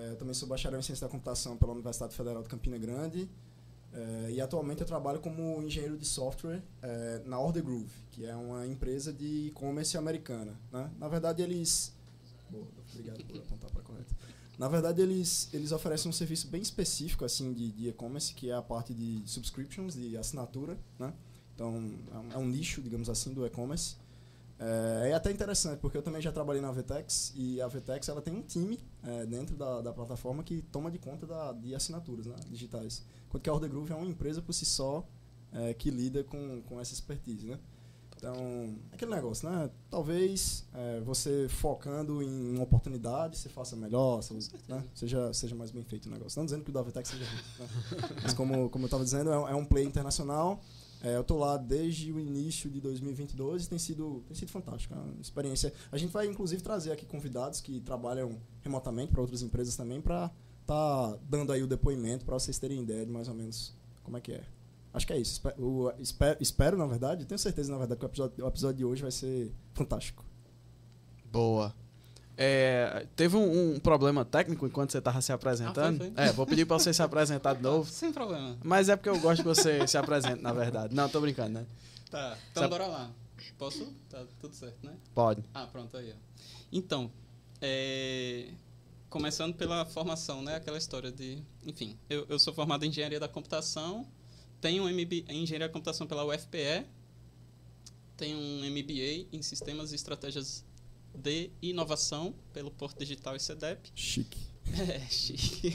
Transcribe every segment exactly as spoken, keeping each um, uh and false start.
É, eu também sou bacharel em Ciência da Computação pela Universidade Federal de Campina Grande. É, e atualmente eu trabalho como engenheiro de software é, na Order Groove, que é uma empresa de e-commerce americana, né? Na verdade, eles... Boa, obrigado por apontar para a correta. Na verdade, eles, eles oferecem um serviço bem específico assim, de, de e-commerce, que é a parte de subscriptions, de assinatura, né? Então, é um, é um nicho, digamos assim, do e-commerce. É, é até interessante, porque eu também já trabalhei na Vtex, e a Vtex ela tem um time é, dentro da, da plataforma que toma de conta da, de assinaturas, né, digitais. Enquanto que a Order Groove é uma empresa por si só é, que lida com, com essa expertise, né? Então, aquele negócio, né? Talvez é, você focando em uma oportunidade, você faça melhor, você, né? seja, seja mais bem feito o negócio. Não dizendo que o da Vtex seja ruim, né? Mas como, como eu estava dizendo, é, é um play internacional. É, eu estou lá desde o início de dois mil e vinte e dois e tem sido, tem sido fantástico. É uma experiência. A gente vai, inclusive, trazer aqui convidados que trabalham remotamente para outras empresas também, para estar tá dando aí o depoimento, para vocês terem ideia de mais ou menos como é que é. Acho que é isso. Espero, o, espero, espero, na verdade, tenho certeza, na verdade, que o episódio, o episódio de hoje vai ser fantástico. Boa. É, teve um, um problema técnico enquanto você estava se apresentando. Ah, foi, foi. É, vou pedir para você se apresentar de novo. Sem problema. Mas é porque eu gosto que você se apresente, na verdade. Não, tô brincando, né? Tá, então se bora lá. Posso? Tá tudo certo, né? Pode. Ah, pronto, aí, ó. Então, é, começando pela formação, né? Aquela história de... Enfim, eu, eu sou formado em Engenharia da Computação, tenho um M B A em Engenharia da Computação pela U F P E, tenho um M B A em Sistemas e Estratégias de Inovação pelo Porto Digital e C D E P. Chique. É, chique.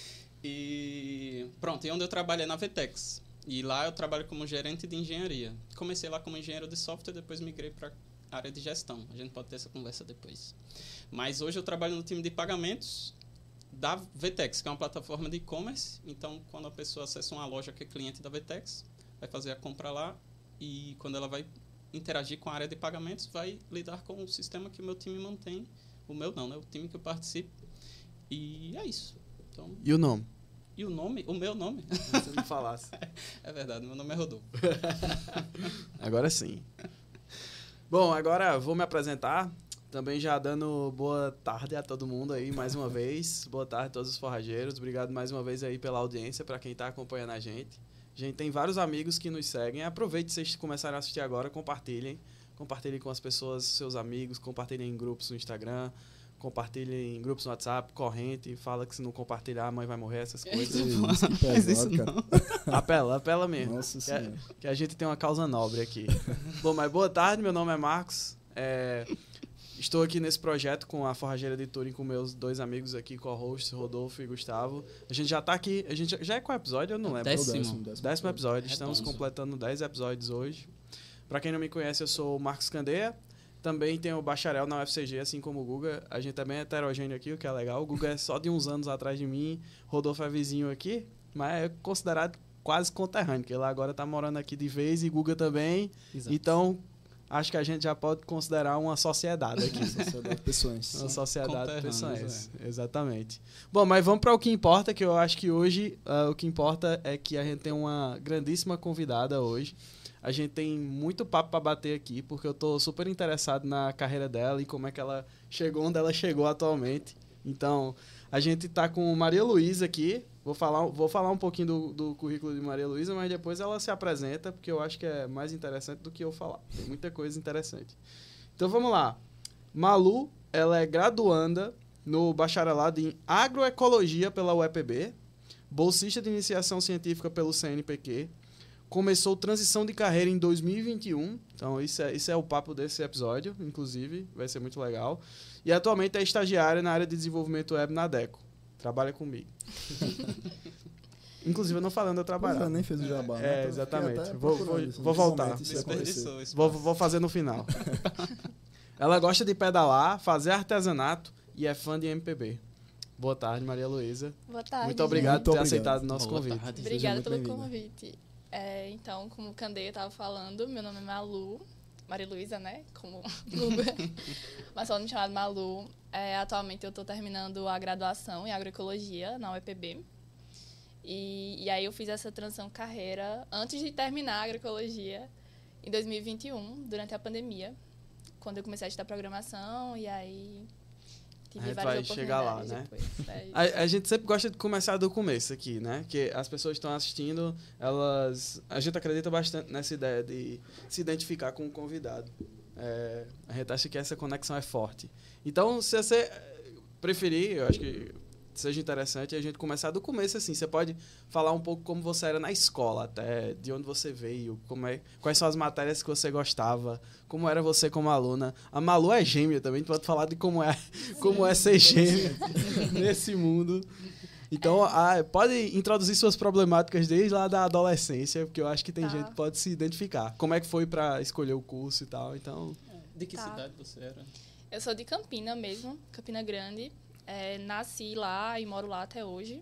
E pronto, e onde eu trabalho é na Vtex. E lá eu trabalho como gerente de engenharia. Comecei lá como engenheiro de software, depois migrei para a área de gestão. A gente pode ter essa conversa depois. Mas hoje eu trabalho no time de pagamentos da Vtex, que é uma plataforma de e-commerce. Então, quando a pessoa acessa uma loja que é cliente da Vtex, vai fazer a compra lá e quando ela vai interagir com a área de pagamentos, vai lidar com o sistema que o meu time mantém. O meu não, né? O time que eu participo. E é isso. Então, e o nome? E o nome? O meu nome? Se você não falasse. É verdade, meu nome é Rodolfo. Agora sim. Bom, agora vou me apresentar. Também já dando boa tarde a todo mundo aí, mais uma vez. Boa tarde a todos os forrageiros. Obrigado mais uma vez aí pela audiência, para quem está acompanhando a gente. A gente tem vários amigos que nos seguem. Aproveite, se vocês começarem a assistir agora, compartilhem. Compartilhem com as pessoas, seus amigos. Compartilhem em grupos no Instagram. Compartilhem em grupos no WhatsApp, corrente. Fala que se não compartilhar, a mãe vai morrer, essas coisas. Isso, que pesado, cara. Apela, apela mesmo. Nossa que, a, Senhora. que a gente tem uma causa nobre aqui. Bom, mas boa tarde, meu nome é Marcos. É, estou aqui nesse projeto com a Forrageira de Turing, com meus dois amigos aqui, co-hosts, Rodolfo e Gustavo. A gente já está aqui, a gente já é qual episódio? Eu não lembro. Décimo. Décimo, décimo. Décimo episódio, É estamos bom. completando dez episódios hoje. Para quem não me conhece, eu sou o Marcos Candeia. Também tenho o bacharel na U F C G, assim como o Guga. A gente é bem heterogêneo aqui, o que é legal. O Guga é só de uns anos atrás de mim, Rodolfo é vizinho aqui, mas é considerado quase conterrâneo, porque ele agora está morando aqui de vez e Guga também. Exato. Então, acho que a gente já pode considerar uma sociedade aqui. Sociedade de pessoas. Uma sociedade de Conterrâneos, pessoas. Exatamente. Bom, mas vamos para o que importa, que eu acho que hoje uh, o que importa é que a gente tem uma grandíssima convidada hoje. A gente tem muito papo para bater aqui, porque eu tô super interessado na carreira dela e como é que ela chegou onde ela chegou atualmente. Então, a gente tá com Maria Luísa aqui. Vou falar, vou falar um pouquinho do, do currículo de Maria Luísa, mas depois ela se apresenta, porque eu acho que é mais interessante do que eu falar. Tem muita coisa interessante. Então, vamos lá. Malu, ela é graduanda no bacharelado em agroecologia pela U E P B, bolsista de iniciação científica pelo C N P Q, começou transição de carreira em dois mil e vinte e um, então isso é, isso é o papo desse episódio, inclusive, vai ser muito legal. E atualmente é estagiária na área de desenvolvimento web na Deco. Trabalha comigo. Inclusive, eu não falando, eu trabalho. Pois é, nem fez o jabá, né? É, Então, exatamente. fiquei até Vou, procurando vou, isso, vou nesse voltar. momento, isso ia acontecer. Desperdiçou esse Vou, espaço. vou fazer no final. Ela gosta de pedalar, fazer artesanato e é fã de M P B. Boa tarde, Maria Luísa. Boa tarde. Muito obrigado Muito por ter obrigado. aceitado o nosso Boa convite. tarde. Obrigada muito pelo bem-vinda. convite. É, então, como o Candeia estava falando, meu nome é Malu, Maria Luísa, né? Como Google. Mas só me chamado Malu. É, atualmente eu estou terminando a graduação em agroecologia na U E P B. E, e aí eu fiz essa transição carreira antes de terminar a agroecologia em dois mil e vinte e um, durante a pandemia, quando eu comecei a estudar programação e aí tive A gente várias vai chegar lá, né? depois. É isso. A, a gente sempre gosta de começar do começo aqui, né? Que as pessoas que estão assistindo, elas... A gente acredita bastante nessa ideia de se identificar com o convidado. É, a gente acha que essa conexão é forte. Então, se você preferir, eu acho que seja interessante a gente começar do começo, assim. Você pode falar um pouco como você era na escola, até, de onde você veio, como é, quais são as matérias que você gostava, como era você como aluna. A Malu é gêmea também, tu pode falar de como é, como é ser gêmea nesse mundo. Então, a, pode introduzir suas problemáticas desde lá da adolescência, porque eu acho que tem Tá. gente que pode se identificar. Como é que foi para escolher o curso e tal, então... De que Tá. cidade você era? Eu sou de Campina mesmo, Campina Grande. É, nasci lá e moro lá até hoje.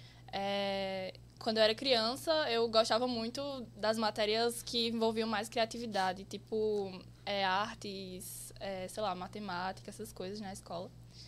É, quando eu era criança, eu gostava muito das matérias que envolviam mais criatividade, tipo é, artes, é, sei lá, matemática, essas coisas na escola.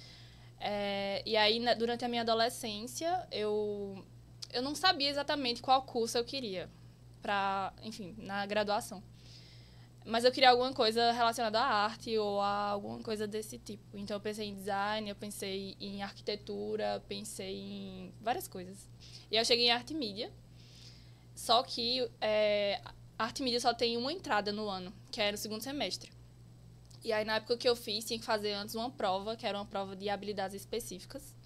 É, e aí, na, durante a minha adolescência, eu, eu não sabia exatamente qual curso eu queria, pra, enfim, na graduação. Mas eu queria alguma coisa relacionada à arte ou a alguma coisa desse tipo. Então, eu pensei em design, eu pensei em arquitetura, pensei em várias coisas. E eu cheguei em arte e mídia. Só que é, a arte e mídia só tem uma entrada no ano, que é no segundo semestre. E aí, na época que eu fiz, tinha que fazer antes uma prova, que era uma prova de habilidades específicas.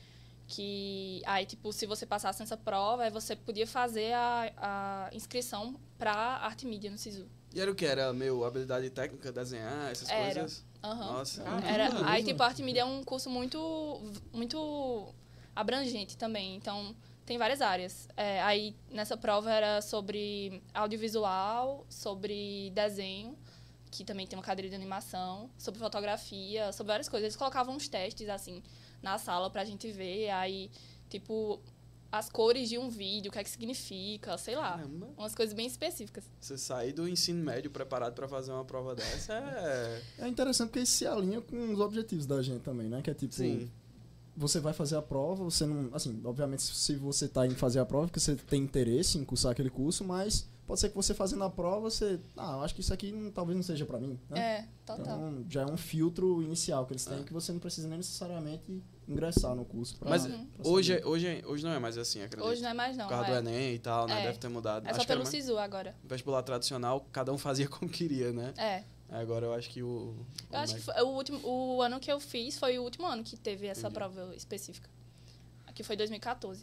Que aí, tipo, se você passasse nessa prova, aí você podia fazer a, a inscrição para arte e mídia no SISU. E era o que? Era meu habilidade técnica, desenhar, essas Era. coisas? Aham. Nossa. Ah, Era, caramba. aí, tipo, a arte e mídia é um curso muito, muito abrangente também. Então, tem várias áreas. É, aí, nessa prova, era sobre audiovisual, sobre desenho, que também tem uma cadeira de animação, sobre fotografia, sobre várias coisas. Eles colocavam uns testes, assim, na sala pra gente ver. Aí, tipo, as cores de um vídeo, o que é que significa, sei lá. Caramba. Umas coisas bem específicas. Você sair do ensino médio preparado para fazer uma prova dessa é... É interessante porque isso se alinha com os objetivos da gente também, né? Que é tipo, Sim. você vai fazer a prova, você não... Assim, obviamente, se você tá em fazer a prova, porque você tem interesse em cursar aquele curso, mas pode ser que você fazendo a prova, você... Ah, eu acho que isso aqui não, talvez não seja pra mim, né? É, total. Então, já é um filtro inicial que eles têm, Ah. que você não precisa nem necessariamente ingressar no curso. Pra, Mas pra hoje, saber. hoje, hoje não é mais assim, acredito. Hoje não é mais não. Por causa é. do Enem e tal, né? É. Deve ter mudado. É Acho só que era pelo mais- SISU agora. vestibular tradicional, cada um fazia como queria, né? É. Agora eu acho que o... Eu acho que foi, o, último, o ano que eu fiz foi o último ano que teve essa Entendi. prova específica. Que foi dois mil e catorze.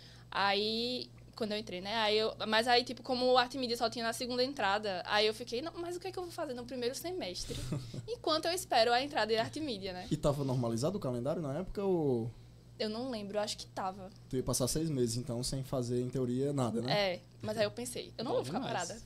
Aí, quando eu entrei, né? Aí eu, mas aí, tipo, como o arte e mídia só tinha na segunda entrada, aí eu fiquei, não, mas o que é que eu vou fazer no primeiro semestre? Enquanto eu espero a entrada de arte e mídia, né? E tava normalizado o calendário na época ou Eu não lembro, eu acho que tava. tu ia passar seis meses, então, sem fazer, em teoria, nada, né? É, mas aí eu pensei, eu não Bom vou ficar demais. parada.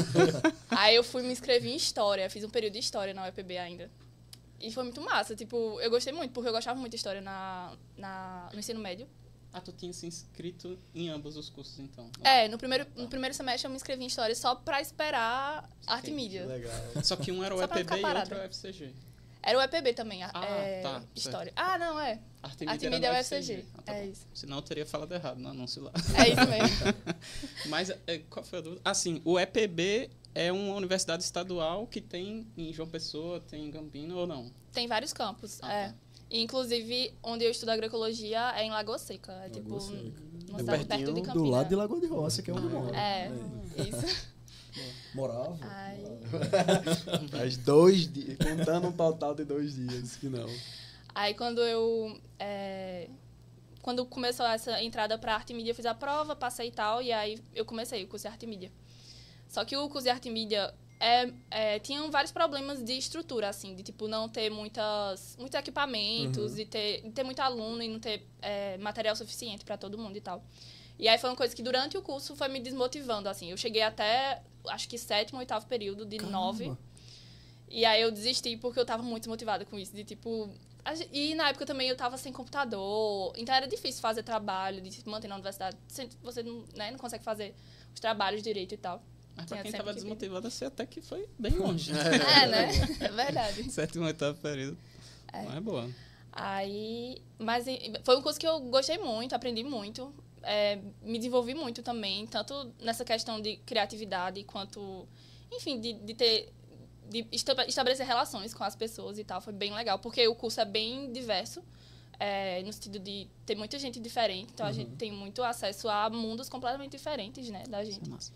Aí eu fui me inscrever em História, fiz um período de História na U E P B ainda. E foi muito massa, tipo, eu gostei muito, porque eu gostava muito de História na, na, no ensino médio. Ah, tu tinha se inscrito em ambos os cursos, então? É, no primeiro, no primeiro semestre eu me inscrevi em História só pra esperar arte e mídia. Legal. Só que um era o Só pra E P ficar B e parada. outro era o U F C G. Era o E P B também, a- Ah, é, tá, História. Ah, não, é. Arte e Arte mídia e era mídia é no o U F C G. Ah, tá É bom. isso. Senão eu teria falado errado no anúncio lá. É isso mesmo. Mas é, qual foi a dúvida? Ah, sim, o E P B é uma universidade estadual que tem em João Pessoa, tem em Campina ou não? Tem vários campos, Ah, é. tá. E, inclusive, onde eu estudo agroecologia é em Lagoa Seca. É Lagoa tipo, Seca. uma É cidade perto pertinho de do Campina. Do lado de Lagoa de Roça, que é onde eu moro. É, É. isso. Morava. Ai. Faz dois dias, contando um total de dois dias, que não. Aí quando eu. é, quando começou essa entrada pra arte e mídia, eu fiz a prova, passei e tal, e aí eu comecei o curso de arte e mídia. Só que o curso de arte e mídia é, é, tinha vários problemas de estrutura, assim, de tipo não ter muitas, muitos equipamentos, Uhum. de, ter, de ter muito aluno e não ter é, material suficiente pra todo mundo e tal. E aí foi uma coisa que durante o curso foi me desmotivando, assim. Eu cheguei até, acho que sétimo, oitavo período, de Caramba. nove. E aí eu desisti porque eu tava muito desmotivada com isso, de tipo... a gen- E na época também eu tava sem computador, então era difícil fazer trabalho, de se manter na universidade. Sem- Você não, né, não consegue fazer os trabalhos direito e tal. Mas pra Tinha quem sempre tava que vir. desmotivado, você até que foi bem longe. É, né? É verdade. Sétimo, oitavo período. É. Não é boa. Aí, mas e- foi um curso que eu gostei muito, aprendi muito, é, me desenvolvi muito também, tanto nessa questão de criatividade quanto, enfim, de, de ter de esta- estabelecer relações com as pessoas e tal. Foi bem legal, porque o curso é bem diverso, é, no sentido de ter muita gente diferente. Então, a gente tem muito acesso a mundos completamente diferentes, né, da gente. Massa.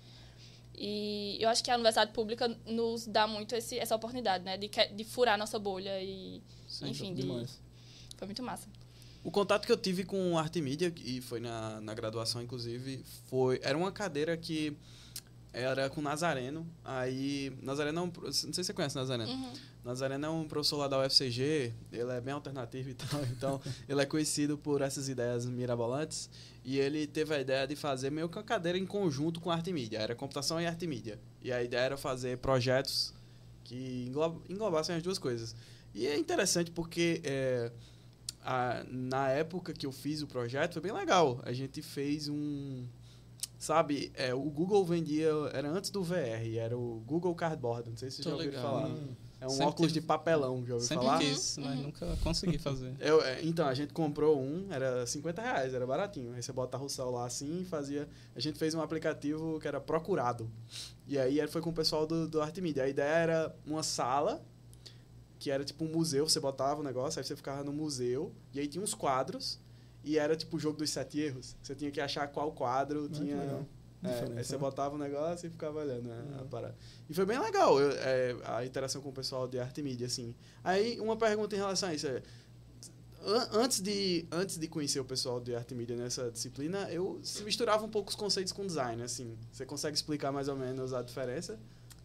E eu acho que a universidade pública nos dá muito esse, essa oportunidade, né, de, que- de furar nossa bolha e, Sim, enfim, de, Demais. foi muito massa. O contato que eu tive com arte e mídia, e foi na, na graduação, inclusive, foi era uma cadeira que era com Nazareno. Aí, Nazareno é um... Não sei se você conhece Nazareno. Uhum. Nazareno é um professor lá da U F C G, ele é bem alternativo e tal, então ele é conhecido por essas ideias mirabolantes, e ele teve a ideia de fazer meio que uma cadeira em conjunto com arte e mídia, era computação e arte e mídia, e a ideia era fazer projetos que englob- englobassem as duas coisas. E é interessante porque é, a- na época que eu fiz o projeto foi bem legal, a gente fez um... Sabe, é, o Google vendia, era antes do V R, era o Google Cardboard, não sei se você Tô já ouviu ligado. falar. Hum. É um Sempre óculos tive- de papelão, já ouviu Sempre falar? quis, mas Uhum. nunca consegui fazer. Eu, é, então, a gente comprou um, era cinquenta reais, era baratinho. Aí você botava o celular assim e fazia... A gente fez um aplicativo que era Procurado. E aí era- foi com o pessoal do, do Arte Media. A ideia era uma sala, que era tipo um museu, você botava o negócio, aí você ficava no museu, e aí tinha uns quadros, e era tipo o jogo dos sete erros. Você tinha que achar qual quadro Ah, que tinha... legal. É, Diferente, aí você né? botava o negócio e ficava olhando, né, a Uhum. parada. E foi bem legal eu- é, a interação com o pessoal de arte e mídia, assim. Aí, uma pergunta em relação a isso. É, an- antes, de, antes de conhecer o pessoal de arte e mídia nessa disciplina, eu se misturava um pouco os conceitos com design, assim. Você consegue explicar mais ou menos a diferença?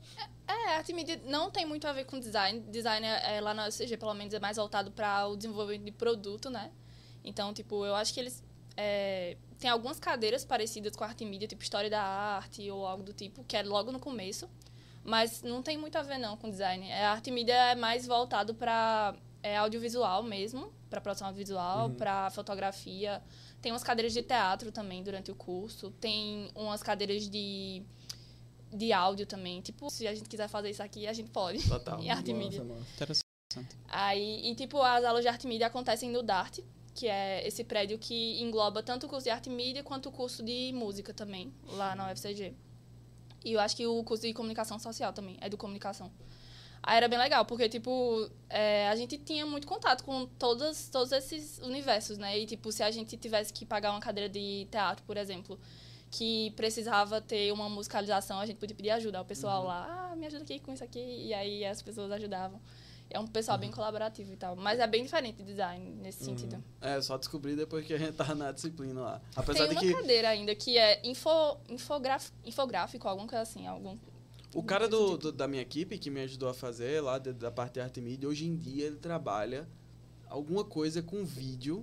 É, arte e mídia não tem muito a ver com design. Design, é, é, lá na U F C G, pelo menos, é mais voltado para o desenvolvimento de produto, né? Então, tipo, eu acho que eles... É, tem algumas cadeiras parecidas com arte e mídia, tipo História da Arte ou algo do tipo, que é logo no começo. Mas não tem muito a ver, não, com design. É, a arte e mídia é mais voltado para é, audiovisual mesmo, para produção audiovisual, Uhum. para fotografia. Tem umas cadeiras de teatro também durante o curso. Tem umas cadeiras de... de áudio também. Tipo, se a gente quiser fazer isso aqui, a gente pode. Total. Em arte e Massa, mídia. massa. Interessante. Aí, e tipo, as aulas de arte e mídia acontecem no DART, que é esse prédio que engloba tanto o curso de arte e mídia quanto o curso de música também, lá na U F C G. E eu acho que o curso de comunicação social também, é do comunicação. Aí era bem legal, porque, tipo, é, a gente tinha muito contato com todos, todos esses universos, né? E, tipo, se a gente tivesse que pagar uma cadeira de teatro, por exemplo, que precisava ter uma musicalização, a gente podia pedir ajuda ao pessoal lá, ah, me ajuda aqui com isso aqui, e aí as pessoas ajudavam. É um pessoal bem colaborativo e tal, mas é bem diferente de design nesse sentido. É, só descobri depois que a gente tava na disciplina lá. Apesar Tem de uma que cadeira ainda que é info, infograf, infográfico, alguma coisa assim, algum... o cara do, do- da minha equipe que me ajudou a fazer lá de- da parte de arte e mídia, hoje em dia ele trabalha alguma coisa com vídeo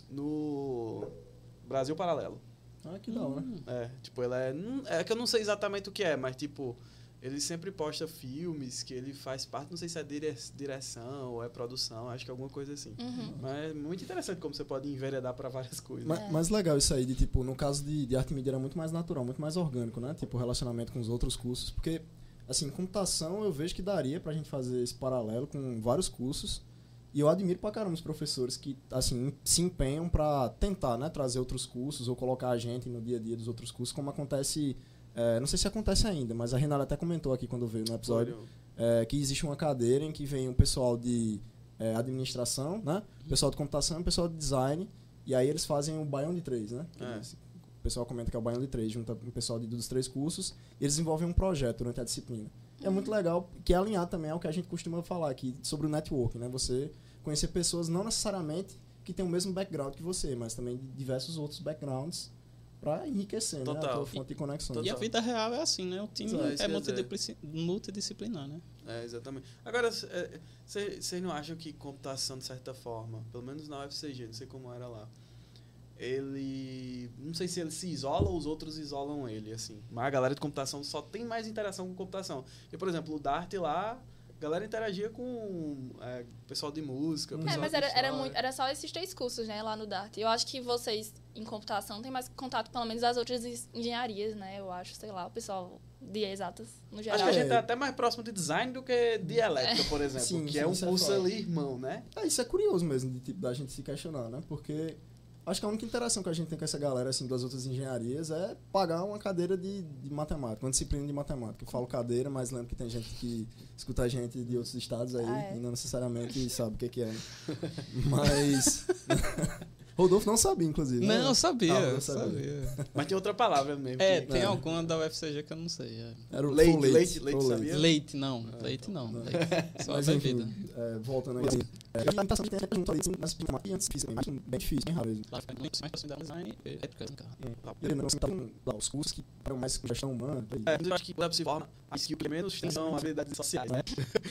no Brasil Paralelo. Ah, que da hora. É, tipo, ele é. não- É que eu não sei exatamente o que é, mas tipo, ele sempre posta filmes que ele faz parte, não sei se é dire- direção ou é produção, acho que é alguma coisa assim. Uhum. Mas é muito interessante como você pode enveredar pra várias coisas. Mas, É. mas legal isso aí, de tipo, no caso de, de arte e mídia era muito mais natural, muito mais orgânico, né? Tipo, o relacionamento com os outros cursos. Porque, assim, computação eu vejo que daria pra gente fazer esse paralelo com vários cursos. E eu admiro pra caramba os professores que, assim, se empenham pra tentar, né? Trazer outros cursos ou colocar a gente no dia a dia dos outros cursos, como acontece... é, não sei se acontece ainda, mas a Renata até comentou aqui quando veio no episódio, é, que existe uma cadeira em que vem o pessoal de é, administração, né? O pessoal de computação e o pessoal de design. E aí eles fazem o baião de três, né? É. Eles- O pessoal comenta que é o baião de três, junta o pessoal de, dos três cursos. E eles desenvolvem um projeto durante a disciplina. E é muito legal, que é alinhado também ao que a gente costuma falar aqui sobre o networking, né? Você conhecer pessoas não necessariamente que têm o mesmo background que você, mas também de diversos outros backgrounds para enriquecer, né? Total. A tua fonte de conexões. E a vida real é assim, né? O time Exato, isso é que eu ia dizer. multidisciplinar, multidisciplinar, né? É, exatamente. Agora, vocês não acham que computação, de certa forma, pelo menos na U F C G, não sei como era lá, ele... Não sei se ele se isola ou os outros isolam ele, assim. Mas a galera de computação só tem mais interação com computação. E, por exemplo, o Dart lá, a galera interagia com é, pessoal de música, É, pessoal É, mas de era, era, história. muito, era só esses três cursos, né, lá no DART. Eu acho que vocês, em computação, têm mais contato, pelo menos, das outras en- engenharias, né? Eu acho, sei lá, o pessoal de exatas, no geral. Acho que a É. gente é até mais próximo de design do que de elétrica, por exemplo. Sim, que sim, é um isso é curso fato. ali, irmão, né? É, isso é curioso mesmo, de, tipo, da gente se questionar, né? Porque Acho que a única interação que a gente tem com essa galera, assim, das outras engenharias é pagar uma cadeira de, de matemática, uma disciplina de matemática. Eu falo cadeira, mas lembro que tem gente que escuta a gente de outros estados aí Ah, é. e não necessariamente sabe o que, que é. Né? Mas... Rodolfo não sabia, inclusive. Não, né? eu sabia, Ah, eu eu sabia. sabia. Mas tem outra palavra mesmo. É, que- tem É. alguma da U F C G que eu não sei. é. Era o Leite, foi o leite, foi leite, o sabia? Leite, não. Leite não. Não. Leite. Só a Mas bebida. enfim, é, voltando aí. É, a imitação tem pergunta ali, mas matemática antes física, mas bem difícil, bem raro. Lá fica muito mais próximo da design e ética, né, cara. Ele não estavam lá os cursos que eram mais com gestão humana. É, eu acho que quando se forma, a skill que menos tem são habilidades sociais, né?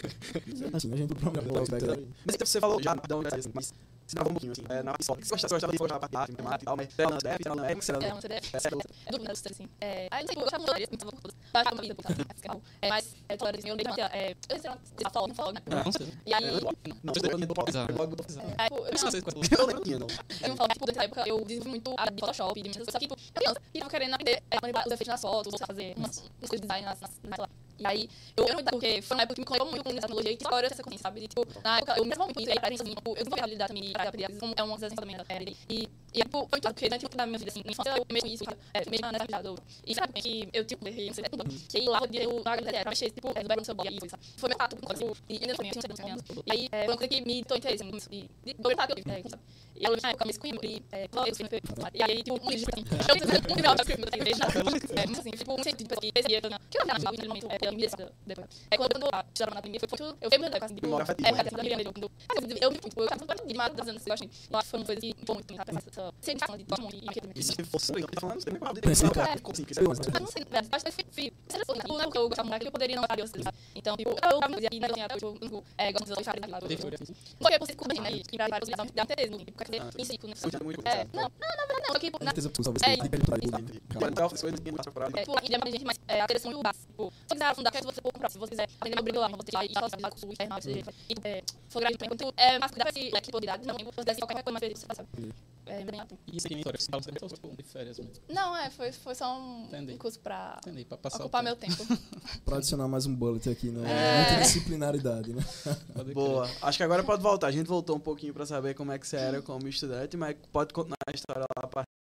Assim, a gente problema Mas você falou já, então, assim, mas se dava um pouquinho, assim, é, na escola. Você gostava, você gostava de gostar da parte de matemática e tal, mas ela não deve, ela não é, como você É, era, uma C D F. é, certo? É dúvida, assim. É, aí, não sei, eu gostava muito da área, pensava por todas. Eu achava uma vida, por causa, é, mas, é, toda assim, eu dei uma, é, eu não sei se ela fala, não fala, né? Não sei. E aí, Não, eu lembro do Exato. logo do profissional. é, tipo, eu Eu não sei qual Eu lembro tinha, não. Eu não falo, tipo, dessa época eu desenvolvi muito a de Photoshop, de essas coisas, só que, tipo, eu criança, e tava querendo aprender a manipular os efeitos nas fotos, ou fazer umas, umas coisas de design nas, nas, nas, sei lá. E aí, eu era muito porque foi uma época que me conectou muito com essa tecnologia e que agora eu tenho essa consciência, sabe? E, tipo, na época, eu me desenvolvi muito, e aí, pra mim, assim, tipo, eu desenvolvi a habilidade também pra aprender, às vezes, como é uma das também da série. E, e, tipo, foi muito porque durante muito da minha vida, assim, na infância, eu mexo com isso, é, mexo nessa habilidade. eu- E sabe que eu, tipo, errei, não sei, que aí lá, o dia eu, na habilidade, era mexer, tipo, é, no background do seu blog, e foi, sabe? Foi meu fato, e ainda foi, eu tinha uns anos. E aí, é, foi uma coisa que me deu interesse, assim, e, e, eu lembro que eu tive, é, sabe? E eu lembro que na época eu me escolhi, e, é, eu escrevi, e aí, tipo, um livro, assim, eu fiz um livro, eu escrevi, eu fiz nada, é, mas assim, tipo, um sentido de pessoa que percebia que eu não, que eu não tinha naquele momento, é, pela minha decisão depois. É quando eu estava na pandemia, foi muito, eu fiquei muito assim, tipo, Memória é, afetiva, a questão da Miriam mesmo, quando, eu, eu, tipo, eu tava muito de mais das anos, eu acho, eu acho que foi uma coisa que impôs muito, sabe, essa, essa, sensação de todo mundo e aquilo. E se fosse eu tô falando, você nem falava de Pensei, desenho, cara. como assim, que Eu- você Mas não sei, velho, acho que foi frio. Se fosse, tipo, não é porque eu gostava muito daquilo, eu poderia não gostar de outras coisas, sabe? Então, tipo, eu tava muito e ainda assim, até hoje, eu, tipo, é, gosto de usar lá. Só que eu consigo cobrir, né, e pra vários lugares, dá interesse no livro, porque em si, tipo, Muito, muito, é, muito. não, não, na verdade não, só que, tipo, na, certeza talvez É, tem que tudo. Agora, então, as coisas que não pra é, tipo, lá, e demora gente, mas é, a direção e o básico, tipo, se você quiser afundar, quer que você for comprar, se você quiser aprender a abrir lá, você vai e tal, sabe, lá, curso externo, você, e, é, for gratuito, então, tipo, é, mas dá pra esse, leque de possibilidades, não, você deve qualquer coisa, mas você sabe, é, bem ato. E isso aqui em história, você fala você foi tipo, de férias mesmo. Não, é, foi, foi só um, Entendi. um curso pra Entendi, pra passar ocupar o meu tempo. tempo. Pra adicionar mais um bullet aqui na É. multidisciplinaridade, né? Pode crer. Boa. Acho que agora pode voltar. A gente voltou um pouquinho pra saber como é que você era como estudante, mas pode continuar a história lá a partir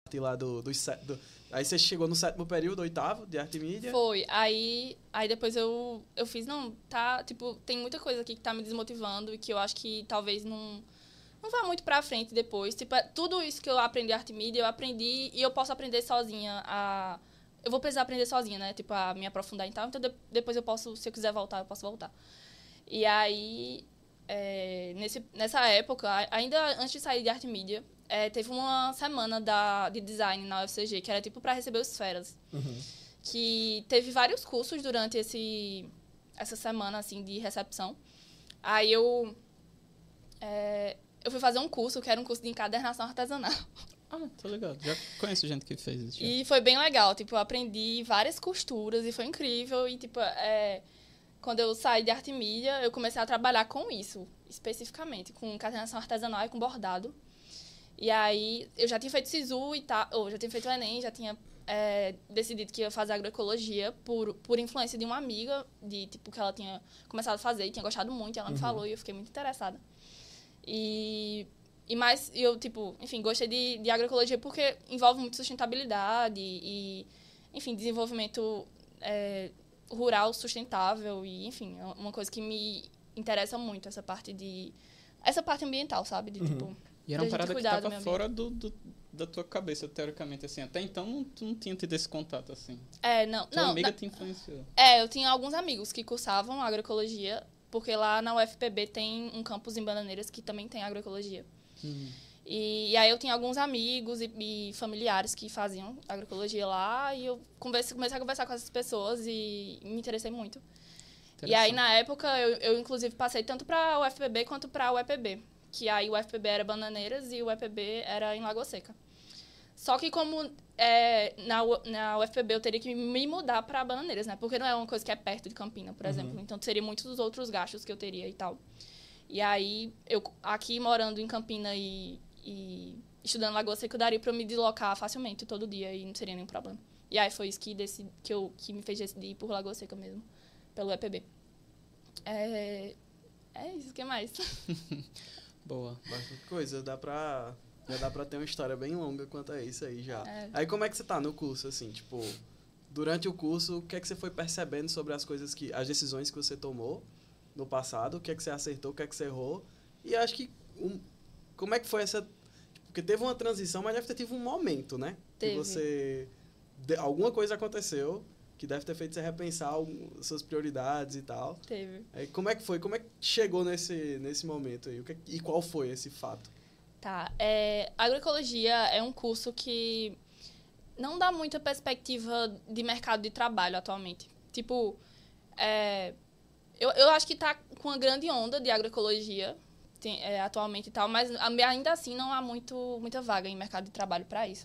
lá do, do, do... Aí você chegou no sétimo período, oitavo, de arte e mídia? Foi. Aí, aí depois eu, eu fiz, não, tá, tipo, tem muita coisa aqui que tá me desmotivando e que eu acho que talvez não, não vá muito pra frente depois. Tipo, é, tudo isso que eu aprendi arte e mídia, eu aprendi e eu posso aprender sozinha a... Eu vou precisar aprender sozinha, né? Tipo, a me aprofundar e tal. Então, de, depois eu posso, se eu quiser voltar, eu posso voltar. E aí, é, nesse, nessa época, ainda antes de sair de arte e mídia, É, teve uma semana da, de design na U F C G, que era tipo para receber os feras. Uhum. Que teve vários cursos durante esse, essa semana, assim, de recepção. Aí eu... É, eu fui fazer um curso, que era um curso de encadernação artesanal. Ah, tô ligado. Já conheço gente que fez isso. Já. E foi bem legal. Tipo, eu aprendi várias costuras e foi incrível. E, tipo, é, quando eu saí de arte e mídia, eu comecei a trabalhar com isso, especificamente. Com encadernação artesanal e com bordado. E aí, eu já tinha feito SISU e tal, ou já tinha feito o Enem, já tinha é, decidido que ia fazer agroecologia por, por influência de uma amiga, de, tipo, que ela tinha começado a fazer e tinha gostado muito, e ela me Uhum. falou e eu fiquei muito interessada. E, e mais, eu, tipo, enfim, gostei de, de agroecologia porque envolve muito sustentabilidade e, enfim, desenvolvimento é, rural sustentável e, enfim, é uma coisa que me interessa muito, essa parte de... Essa parte ambiental, sabe? De, Uhum. tipo... E era uma da gente parada que cuidar do tava meio fora do, do, da tua cabeça, teoricamente, assim. Até então, não, tu não tinha tido esse contato, assim. É, não, Tua não, amiga na- te influenciou. é, eu tinha alguns amigos que cursavam agroecologia, porque lá na U F P B tem um campus em Bananeiras que também tem agroecologia. Hum. E, e aí eu tinha alguns amigos e, e familiares que faziam agroecologia lá, e eu converse, comecei a conversar com essas pessoas e me interessei muito. E aí, na época, eu, eu inclusive passei tanto para a U F P B quanto para a U E P B. Que aí o U F P B era Bananeiras e o U E P B era em Lagoa Seca. Só que como é, na, U- na U F P B eu teria que me mudar para Bananeiras, né? Porque não é uma coisa que é perto de Campina, por Uhum. exemplo. Então, seria muitos dos outros gastos que eu teria e tal. E aí, eu aqui morando em Campina e, e estudando Lagoa Seca, daria para eu me deslocar facilmente todo dia e não seria nenhum problema. E aí, foi isso que, decidi, que, eu, que me fez decidir ir por Lagoa Seca mesmo, pelo U E P B. É, é isso, o que mais? Boa. Bastante coisa, dá pra... Já dá pra ter uma história bem longa quanto a isso aí já. É. Aí como é que você tá no curso, assim, tipo... Durante o curso, o que é que você foi percebendo sobre as coisas que... As decisões que você tomou no passado, o que é que você acertou, o que é que você errou. E acho que... Um, como é que foi essa... Porque teve uma transição, mas deve ter tido um momento, né? Teve. Que você... de- alguma coisa aconteceu que deve ter feito você repensar algum- suas prioridades e tal. Teve. Aí, como é que foi? Como é que chegou nesse, nesse momento aí? O que, e qual foi esse fato? Tá. É, agroecologia é um curso que não dá muita perspectiva de mercado de trabalho atualmente. Tipo, é, eu, eu acho que tá com uma grande onda de agroecologia tem, é, atualmente e tal, mas ainda assim não há muito, muita vaga em mercado de trabalho para isso.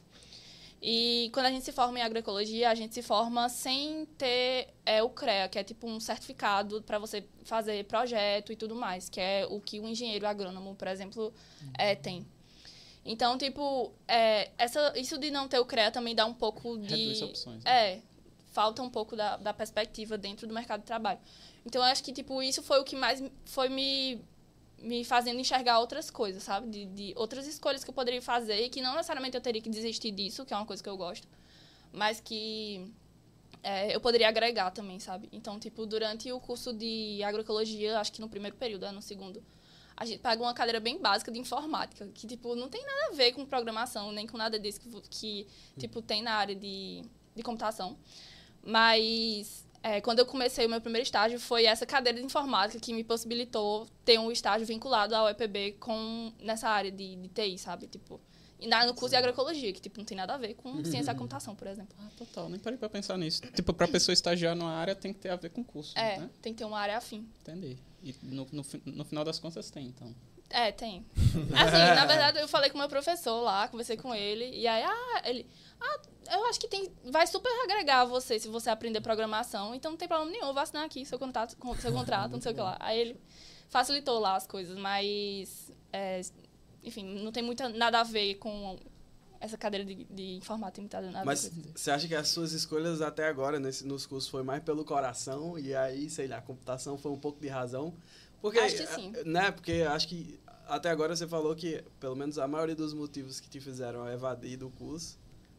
E quando a gente se forma em agroecologia, a gente se forma sem ter é, o CREA, que é tipo um certificado para você fazer projeto e tudo mais, que é o que o engenheiro agrônomo, por exemplo, é, tem. Então, tipo, é, essa, isso de não ter o CREA também dá um pouco de... Reduz opções. Né? É, falta um pouco da, da perspectiva dentro do mercado de trabalho. Então, eu acho que, tipo, isso foi o que mais foi me... me fazendo enxergar outras coisas, sabe? De, de outras escolhas que eu poderia fazer e que não necessariamente eu teria que desistir disso, que é uma coisa que eu gosto, mas que é, eu poderia agregar também, sabe? Então, tipo, durante o curso de agroecologia, acho que no primeiro período, no segundo, a gente pegou uma cadeira bem básica de informática, que, tipo, não tem nada a ver com programação, nem com nada disso que, que tipo, tem na área de, de computação. Mas... É, quando eu comecei o meu primeiro estágio, foi essa cadeira de informática que me possibilitou ter um estágio vinculado ao U E P B com, nessa área de, de T I, sabe? Tipo, e na, no curso de agroecologia, que tipo, não tem nada a ver com ciência da computação, por exemplo. Ah, total. Nem parei pra pensar nisso. Tipo, pra pessoa estagiar numa área, tem que ter a ver com curso, É, né? tem que ter uma área afim. Entendi. E no, no, fi- no final das contas tem, então. É, tem. Assim, na verdade, eu falei com o meu professor lá, conversei com ele, e aí, ah, ele... Ah, eu acho que tem, vai super agregar a você se você aprender programação, então não tem problema nenhum, eu vou assinar aqui seu contrato, com- seu contrato, não sei o que lá. Aí ele facilitou lá as coisas, mas, é, enfim, não tem muita, nada a ver com essa cadeira de, de informática, não tem nada a ver Mas com isso. você acha que as suas escolhas até agora nesse, nos cursos foi mais pelo coração e aí, sei lá, a computação foi um pouco de razão? Porque, Acho que sim. Né, porque acho que até agora você falou que pelo menos a maioria dos motivos que te fizeram evadir do curso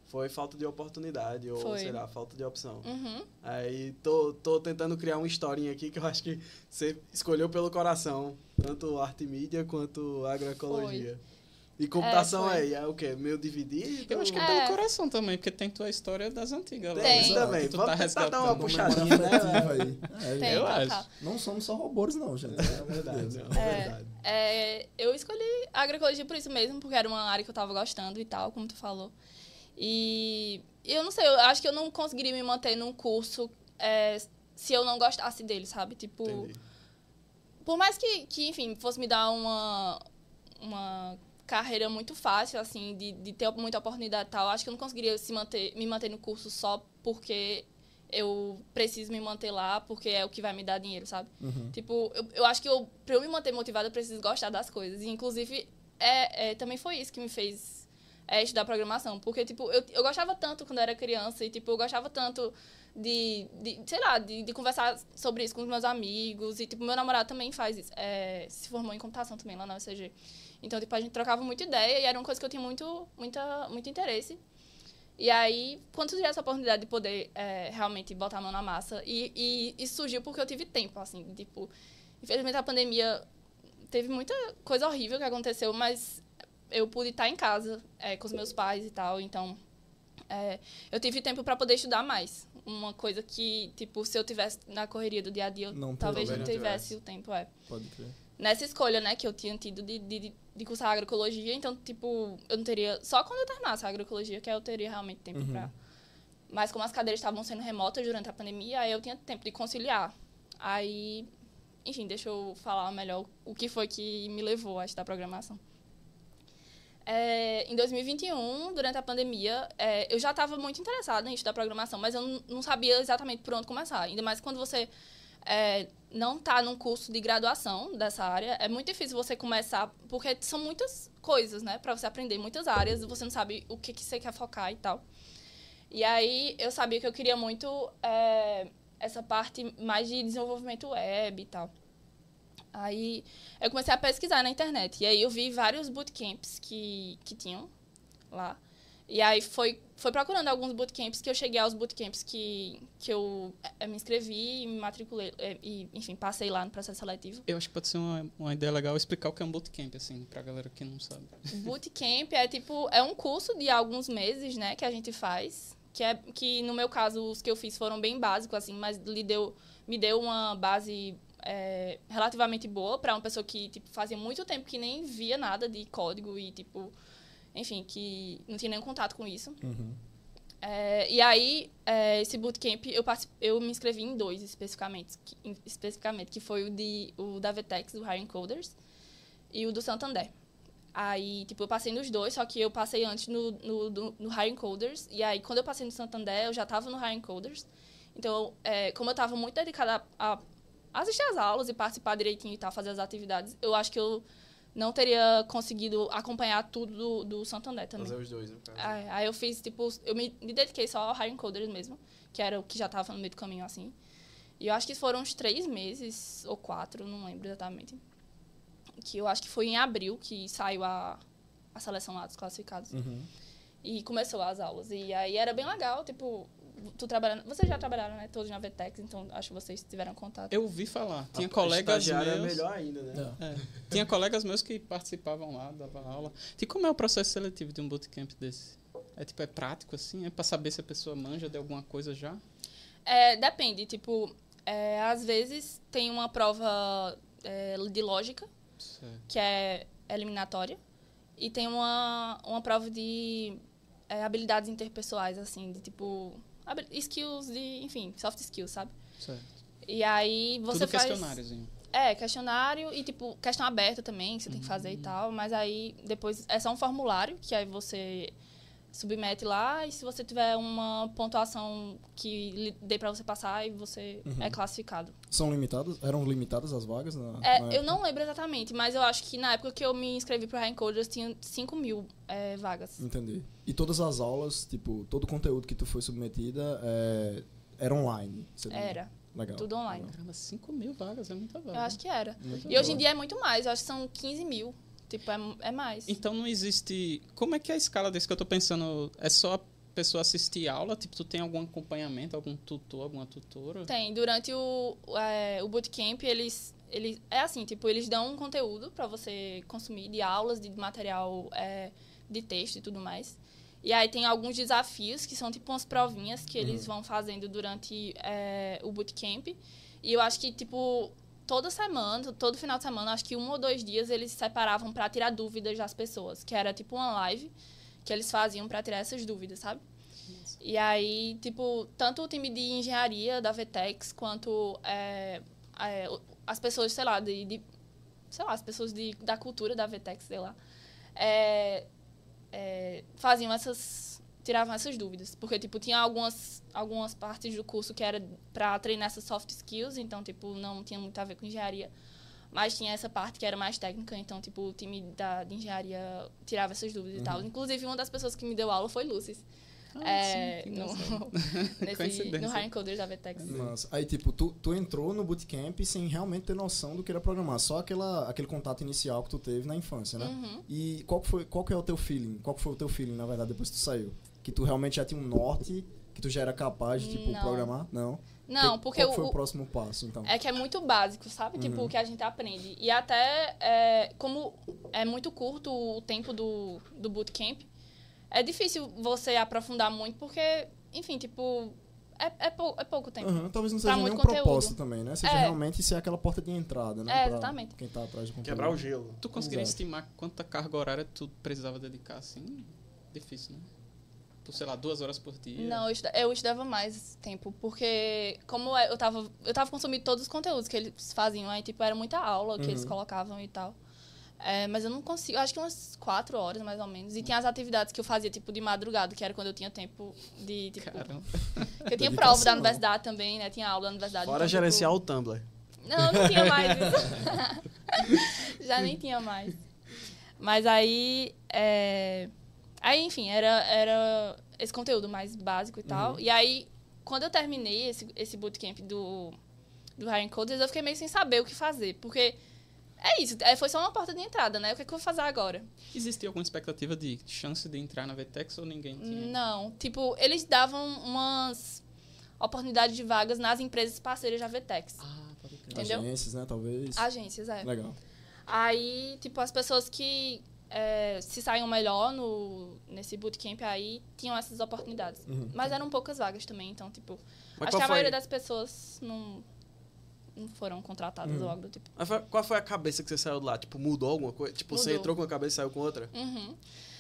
foi falta de oportunidade ou, Foi. sei lá, falta de opção. Uhum. Aí tô, tô tentando criar uma historinha aqui que eu acho que você escolheu pelo coração, tanto arte e mídia quanto agroecologia. E computação É, aí, é o quê? Meio dividido? Eu acho que é É. pelo coração também, porque tem tua história das antigas lá. Tem. também. Que tu Vamos tá tentar dar uma resgatando. puxadinha, Memória afetiva né? aí. É, Tem, eu total. acho. Não somos só robôs, não, gente. É verdade, é É. verdade. É, eu escolhi a agroecologia por isso mesmo, porque era uma área que eu tava gostando e tal, como tu falou. E eu não sei, eu acho que eu não conseguiria me manter num curso é, se eu não gostasse dele, sabe? Tipo, Entendi. por mais que, que, enfim, fosse me dar uma, uma carreira muito fácil, assim, de, de ter muita oportunidade e tal, acho que eu não conseguiria se manter, me manter no curso só porque eu preciso me manter lá, porque é o que vai me dar dinheiro, sabe? Uhum. Tipo, eu, eu acho que eu, pra eu me manter motivada, eu preciso gostar das coisas. E, inclusive, é, é, também foi isso que me fez é, estudar programação. Porque, tipo, eu, eu gostava tanto quando eu era criança e, tipo, eu gostava tanto de, de sei lá, de, de conversar sobre isso com os meus amigos. E, tipo, meu namorado também faz isso. É, se formou em computação também lá na U F C G. Então, tipo, a gente trocava muita ideia e era uma coisa que eu tinha muito, muita, muito interesse. E aí, quando surgiu essa oportunidade de poder é, realmente botar a mão na massa, e, e isso surgiu porque eu tive tempo, assim, tipo, infelizmente a pandemia teve muita coisa horrível que aconteceu, mas eu pude estar em casa é, com os meus pais e tal, então é, eu tive tempo para poder estudar mais. Uma coisa que, tipo, se eu tivesse na correria do dia a dia, eu Não talvez teve, não não tivesse tivesse. o tempo, é. Pode crer. Nessa escolha, né, que eu tinha tido de, de, de cursar agroecologia, então, tipo, eu não teria... Só quando eu terminasse a agroecologia que eu teria realmente tempo Uhum. pra... Mas como as cadeiras estavam sendo remotas durante a pandemia, aí eu tinha tempo de conciliar. Aí, enfim, deixa eu falar melhor o que foi que me levou a estudar programação. É, em dois mil e vinte e um, durante a pandemia, é, eu já estava muito interessada em estudar programação, mas eu não, não sabia exatamente por onde começar. Ainda mais quando você é, não está num curso de graduação dessa área, é muito difícil você começar, porque são muitas coisas, né, para você aprender, muitas áreas, você não sabe o que, que você quer focar e tal. E aí eu sabia que eu queria muito é, essa parte mais de desenvolvimento web e tal. Aí eu comecei a pesquisar na internet. E aí eu vi vários bootcamps que, que tinham lá. E aí foi, foi procurando alguns bootcamps que eu cheguei aos bootcamps que, que eu é, me inscrevi e me matriculei. É, e, enfim, passei lá no processo seletivo. Eu acho que pode ser uma, uma ideia legal explicar o que é um bootcamp, assim, pra galera que não sabe. Bootcamp é tipo, é um curso de alguns meses, né, que a gente faz. Que, é, que no meu caso, os que eu fiz foram bem básicos, assim, mas lhe deu, me deu uma base é, relativamente boa para uma pessoa que tipo, fazia muito tempo que nem via nada de código e, tipo, enfim, que não tinha nenhum contato com isso. Uhum. É, e aí, é, esse bootcamp, eu, eu me inscrevi em dois especificamente, que, especificamente, que foi o, de, o da Vetex, do Hiring Coders, e o do Santander. Aí, tipo, eu passei nos dois, só que eu passei antes no, no, no, no Hiring Coders. E aí, quando eu passei no Santander, eu já estava no Hiring Coders. Então, é, como eu estava muito dedicada a, a assistir às aulas e participar direitinho e tal, fazer as atividades, eu acho que eu não teria conseguido acompanhar tudo do, do Santander também. Fazer os dois, no caso. Aí, aí eu fiz, tipo, eu me, me dediquei só ao Hiring Coders mesmo, que era o que já estava no meio do caminho, assim. E eu acho que foram uns três meses ou quatro, não lembro exatamente. Que eu acho que foi em abril que saiu a, a seleção lá dos classificados. Uhum. E começou as aulas. E aí era bem legal, tipo, tu trabalhando... Vocês já trabalharam, né? Todos na Vetex, então acho que vocês tiveram contato. Eu ouvi falar. Tinha A colegas estagiária meus... é melhor ainda, né? É. É, tinha colegas meus que participavam lá, davam aula. E como é o processo seletivo de um bootcamp desse? É tipo, é prático, assim? É pra saber se a pessoa manja de alguma coisa já? É, depende, tipo, é, às vezes tem uma prova é, de lógica, Certo. que é eliminatória, e tem uma, uma prova de é, habilidades interpessoais, assim, de tipo, skills de, enfim, soft skills, sabe? Certo. E aí você Tudo faz... questionáriozinho. É, questionário e, tipo, questão aberta também, que você tem que fazer e tal, mas aí depois é só um formulário, que aí você submete lá, e se você tiver uma pontuação que lhe dê pra você passar, e você Uhum. é classificado. São limitadas? Eram limitadas as vagas? Na, É, na eu época? não lembro exatamente, mas eu acho que na época que eu me inscrevi pro Hiring Coders tinha cinco mil é, vagas. Entendi. E todas as aulas, tipo, todo o conteúdo que tu foi submetida é, era online? Você lembra? Era, Legal. tudo online. Legal. Caramba, cinco mil vagas, é muita vaga. Eu acho que era. Muito E hoje em bom. dia é muito mais, eu acho que são quinze mil. Tipo, é, é mais. Então não existe... Como é que é a escala desse que eu tô pensando? É só pessoa assistir aula, tipo, tu tem algum acompanhamento, algum tutor, alguma tutora? Tem. Durante o, é, o bootcamp, eles, eles... É assim, tipo, eles dão um conteúdo para você consumir de aulas, de material é, de texto e tudo mais. E aí tem alguns desafios, que são tipo umas provinhas que eles uhum. vão fazendo durante é, o bootcamp. E eu acho que, tipo, toda semana, todo final de semana, acho que um ou dois dias, eles se separavam para tirar dúvidas das pessoas. Que era tipo uma live que eles faziam para tirar essas dúvidas, sabe? Isso. E aí, tipo, tanto o time de engenharia da Vetex, quanto é, é, as pessoas, sei lá, de, de, sei lá, as pessoas de, da cultura da Vetex, sei lá, é, é, faziam essas, tiravam essas dúvidas. Porque, tipo, tinha algumas, algumas partes do curso que era para treinar essas soft skills, então, tipo, não tinha muito a ver com engenharia. Mas tinha essa parte que era mais técnica, então, tipo, o time da, de engenharia tirava essas dúvidas uhum. e tal. Inclusive, uma das pessoas que me deu aula foi Lucis. Ah, é, sim, no, nesse, no Hiring Coders da Vetex. Nossa. Aí, tipo, tu, tu entrou no bootcamp sem realmente ter noção do que era programar. Só aquela, aquele contato inicial que tu teve na infância, né? Uhum. E qual que foi, qual que é o teu feeling? Qual que foi o teu feeling, na verdade, depois que tu saiu? Que tu realmente já tinha um norte, que tu já era capaz de, tipo, Não. programar? Não. Não, porque Qual foi o, o próximo passo, então? É que é muito básico, sabe? Uhum. Tipo, o que a gente aprende. E até, é, como é muito curto o tempo do, do bootcamp, é difícil você aprofundar muito, porque, enfim, tipo, é, é, pou, é pouco tempo. Uhum. Talvez não seja nenhum conteúdo. propósito também, né? Seja é. realmente ser aquela porta de entrada, né? É, pra exatamente. quem tá atrás do conteúdo. Quebrar o gelo. Tu conseguiria Exato. estimar quanta carga horária tu precisava dedicar, assim? Difícil, né? Por, sei lá, duas horas por dia? Não, eu, estuda, eu estudava mais tempo, porque como eu tava, eu tava consumindo todos os conteúdos que eles faziam, aí, tipo, era muita aula que uhum. eles colocavam e tal. É, mas eu não consigo, acho que umas quatro horas, mais ou menos. E tinha as atividades que eu fazia, tipo, de madrugada, que era quando eu tinha tempo de, tipo... Caramba. Que eu tinha prova da universidade também, né? Tinha aula da universidade. Fora então, gerenciar tipo... o Tumblr. Não, não tinha mais isso. Já nem tinha mais. Mas aí... É... Aí, enfim, era, era esse conteúdo mais básico e tal. Uhum. E aí, quando eu terminei esse, esse bootcamp do, do Hiring Coders, eu fiquei meio sem saber o que fazer. Porque é isso, é, foi só uma porta de entrada, né? O que, é que eu vou fazer agora? Existia alguma expectativa de chance de entrar na Vetex ou ninguém tinha? Não. Tipo, eles davam umas oportunidades de vagas nas empresas parceiras da Vetex. Ah, pode crer. Entendeu? Agências, né? Talvez. Agências, é. Legal. Aí, tipo, as pessoas que é, se saíam melhor no, nesse bootcamp aí tinham essas oportunidades. Uhum. Mas eram poucas vagas também, então, tipo... Mas acho qual que a foi? maioria das pessoas não, não foram contratadas Uhum. ou algo do tipo. Mas foi- qual foi a cabeça que você saiu de lá? Tipo, mudou alguma coisa? Tipo, você Mudou. entrou com uma cabeça e saiu com outra? Uhum.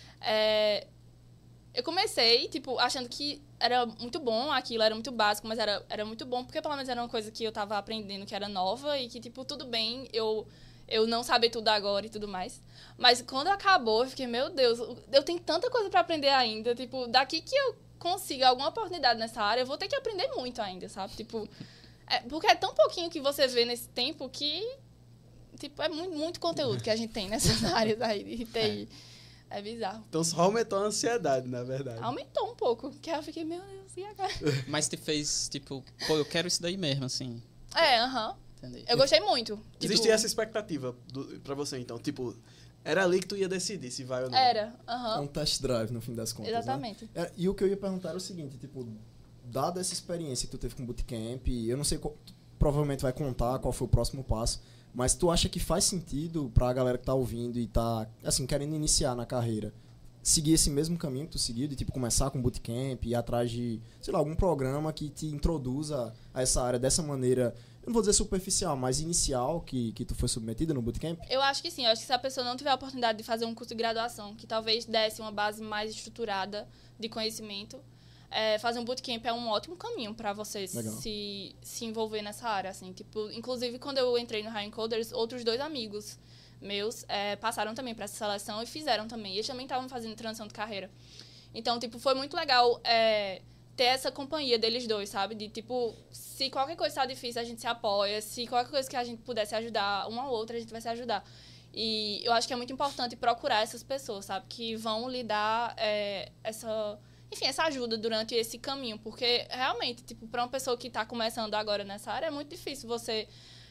É, eu comecei, tipo, achando que era muito bom aquilo, era muito básico, mas era, era muito bom, porque pelo menos era uma coisa que eu tava aprendendo que era nova e que, tipo, tudo bem eu, eu não saber tudo agora e tudo mais. Mas quando acabou, eu fiquei, meu Deus, eu tenho tanta coisa pra aprender ainda, tipo, daqui que eu consiga alguma oportunidade nessa área, eu vou ter que aprender muito ainda, sabe? Tipo, é, porque é tão pouquinho que você vê nesse tempo que, tipo, é muito, muito conteúdo que a gente tem nessas áreas aí de T I. É bizarro. Então só aumentou a ansiedade, na verdade. Aumentou um pouco, que aí eu fiquei, meu Deus, e agora? Mas te fez, tipo, pô, eu quero isso daí mesmo, assim. É, aham. Entendi. Eu gostei muito. Tipo, Existia essa expectativa do, pra você, então? Tipo, era ali que tu ia decidir se vai ou não? Era, É aham. um test drive, no fim das contas, né? Exatamente. É, e o que eu ia perguntar era o seguinte, tipo, dada essa experiência que tu teve com o bootcamp, eu não sei, qual, tu provavelmente vai contar qual foi o próximo passo, mas tu acha que faz sentido pra galera que tá ouvindo e tá, assim, querendo iniciar na carreira, seguir esse mesmo caminho que tu seguiu, de, tipo, começar com bootcamp, ir atrás de, sei lá, algum programa que te introduza a essa área dessa maneira, eu não vou dizer superficial, mas inicial, que, que tu foi submetida no bootcamp? Eu acho que sim. Eu acho que se a pessoa não tiver a oportunidade de fazer um curso de graduação, que talvez desse uma base mais estruturada de conhecimento, é, fazer um bootcamp é um ótimo caminho para você se, se envolver nessa área, assim. Tipo, inclusive, quando eu entrei no Hiring Coders, outros dois amigos meus é, passaram também para essa seleção e fizeram também. E eles também estavam fazendo transição de carreira. Então, tipo, foi muito legal é, ter essa companhia deles dois, sabe? De, tipo, se qualquer coisa está difícil, a gente se apoia. Se qualquer coisa que a gente pudesse ajudar uma ou outra, a gente vai se ajudar. E eu acho que é muito importante procurar essas pessoas, sabe? Que vão lhe dar é, essa... Enfim, essa ajuda durante esse caminho. Porque, realmente, tipo, para uma pessoa que está começando agora nessa área, é muito difícil você...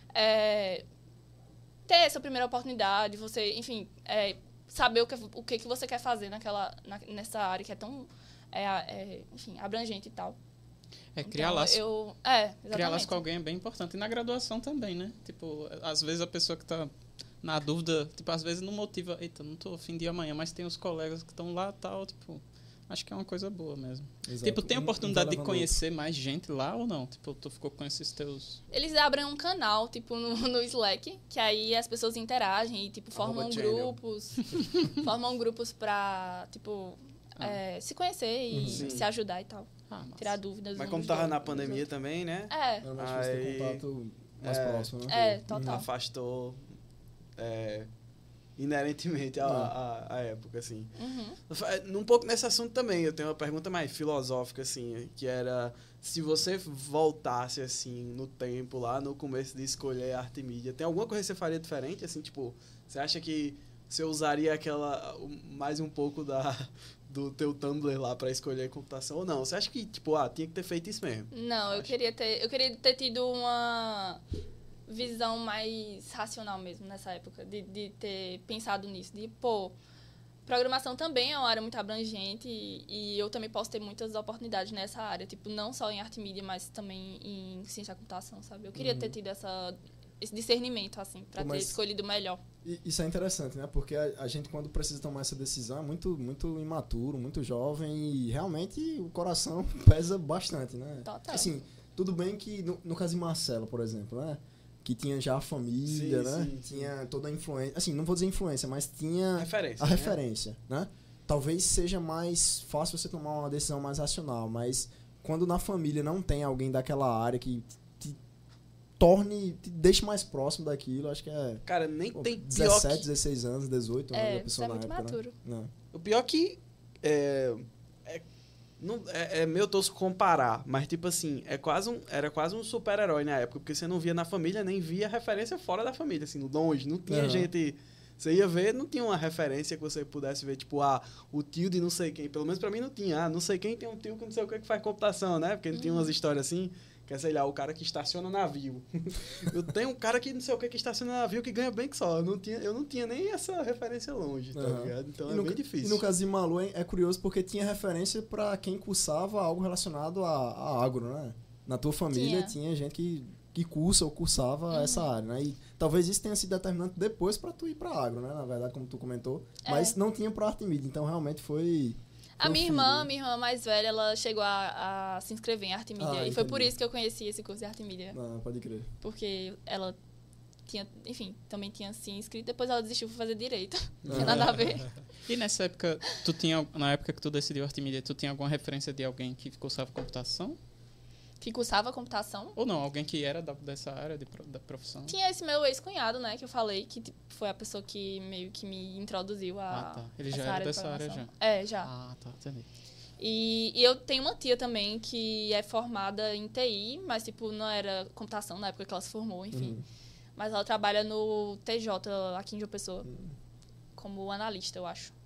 É, ter essa primeira oportunidade, você, enfim, é, saber o que, o que, que você quer fazer naquela, na, nessa área que é tão é, é, enfim, abrangente e tal. É, criar Então, laço. eu, é, exatamente. Criar laço com alguém é bem importante. E na graduação também, né? Tipo, às vezes a pessoa que tá na dúvida, tipo, às vezes não motiva, eita, não tô afim de ir amanhã, mas tem os colegas que estão lá e tal, tipo, acho que é uma coisa boa mesmo. Exato. Tipo, tem Um- um oportunidade tá de levando conhecer mais gente lá ou não? Tipo, tu ficou com esses teus... Eles abrem um canal, tipo, no, no Slack, que aí as pessoas interagem e, tipo, formam Arroba channel. grupos. formam grupos pra, tipo, Ah. é, se conhecer e Sim. se ajudar e tal. Ah, massa. Tirar dúvidas. Mas um como dos tava dois- na dos pandemia outros. também, né? É, Normalmente você tem Aí- contato mais é. próximo, né? é, total. Afastou é, inerentemente a, a, a época, assim. Uhum. Fa- Num pouco nesse assunto também, eu tenho uma pergunta mais filosófica, assim, que era se você voltasse, assim, no tempo, lá no começo de escolher arte e mídia, tem alguma coisa que você faria diferente, assim, tipo, você acha que você usaria aquela, um- mais um pouco da, do teu Tumblr lá pra escolher computação ou não? Você acha que, tipo, ah, tinha que ter feito isso mesmo? Não, eu Acho. queria ter, eu queria ter tido uma visão mais racional mesmo nessa época, de, de ter pensado nisso, de, pô, programação também é uma área muito abrangente e, e eu também posso ter muitas oportunidades nessa área, tipo, não só em arte e mídia, mas também em ciência da computação, sabe? Eu queria Uhum. ter tido essa, esse discernimento, assim, pra Pô, ter mas- escolhido melhor. E isso é interessante, né? Porque a, a gente, quando precisa tomar essa decisão, é muito, muito imaturo, muito jovem e realmente o coração pesa bastante, né? Total. Assim, tudo bem que no, no caso de Marcelo, por exemplo, né? Que tinha já a família, Sim, né? sim, sim. Tinha toda a influência. Assim, não vou dizer influência, mas tinha Referência, a né? referência, né? Talvez seja mais fácil você tomar uma decisão mais racional, mas quando na família não tem alguém daquela área que te torne, te deixe mais próximo daquilo, acho que é Cara, nem pô, tem pior dezessete, que... dezesseis anos, dezoito anos É, da pessoa você é na muito época, maturo. né? Não. O pior que é, é, não, é, é meio tosco comparar, mas tipo assim, é quase um, era quase um super-herói na época, porque você não via na família, nem via referência fora da família, assim, longe, não tinha Aham. gente... Você ia ver, não tinha uma referência que você pudesse ver, tipo, ah, o tio de não sei quem. Pelo menos pra mim não tinha. Ah, não sei quem tem um tio que não sei o que que faz computação, né? Porque não tinha umas histórias assim, que é, sei lá, o cara que estaciona navio. Eu tenho um cara que não sei o que que estaciona navio que ganha bem que só. Eu não tinha, eu não tinha nem essa referência longe, tá Aham. ligado? Então E é no, bem ca- difícil. E no caso de Malu é, é curioso porque tinha referência pra quem cursava algo relacionado a, a agro, né? Na tua família tinha, Tinha. gente que, que cursa ou cursava Uhum. essa área, né? E talvez isso tenha sido determinante depois pra tu ir pra agro, né? Na verdade, como tu comentou. É. Mas não tinha pra arte e mídia, então realmente foi... A foi um minha filho. irmã, minha irmã mais velha, ela chegou a, a se inscrever em arte e mídia. Ah, e foi por entendi. isso que eu conheci esse curso de arte e mídia. Não, pode crer. Porque ela tinha, enfim, também tinha se inscrito. Depois ela desistiu pra fazer direito. Não tinha nada a ver. E nessa época, tu tinha, na época que tu decidiu arte e mídia, tu tinha alguma referência de alguém que cursava computação? Que cursava computação. Ou não, alguém que era da, dessa área de, pro- da profissão? Tinha esse meu ex-cunhado, né, que eu falei, que tipo, foi a pessoa que meio que me introduziu a. Ah, tá. Ele já essa era área de dessa área programação. já. É, já. Ah, tá, entendi. E, e eu tenho uma tia também que é formada em T I, mas, tipo, não era computação na época que ela se formou, enfim. Uhum. Mas ela trabalha no T J aqui em João Pessoa, Uhum. como analista, eu acho.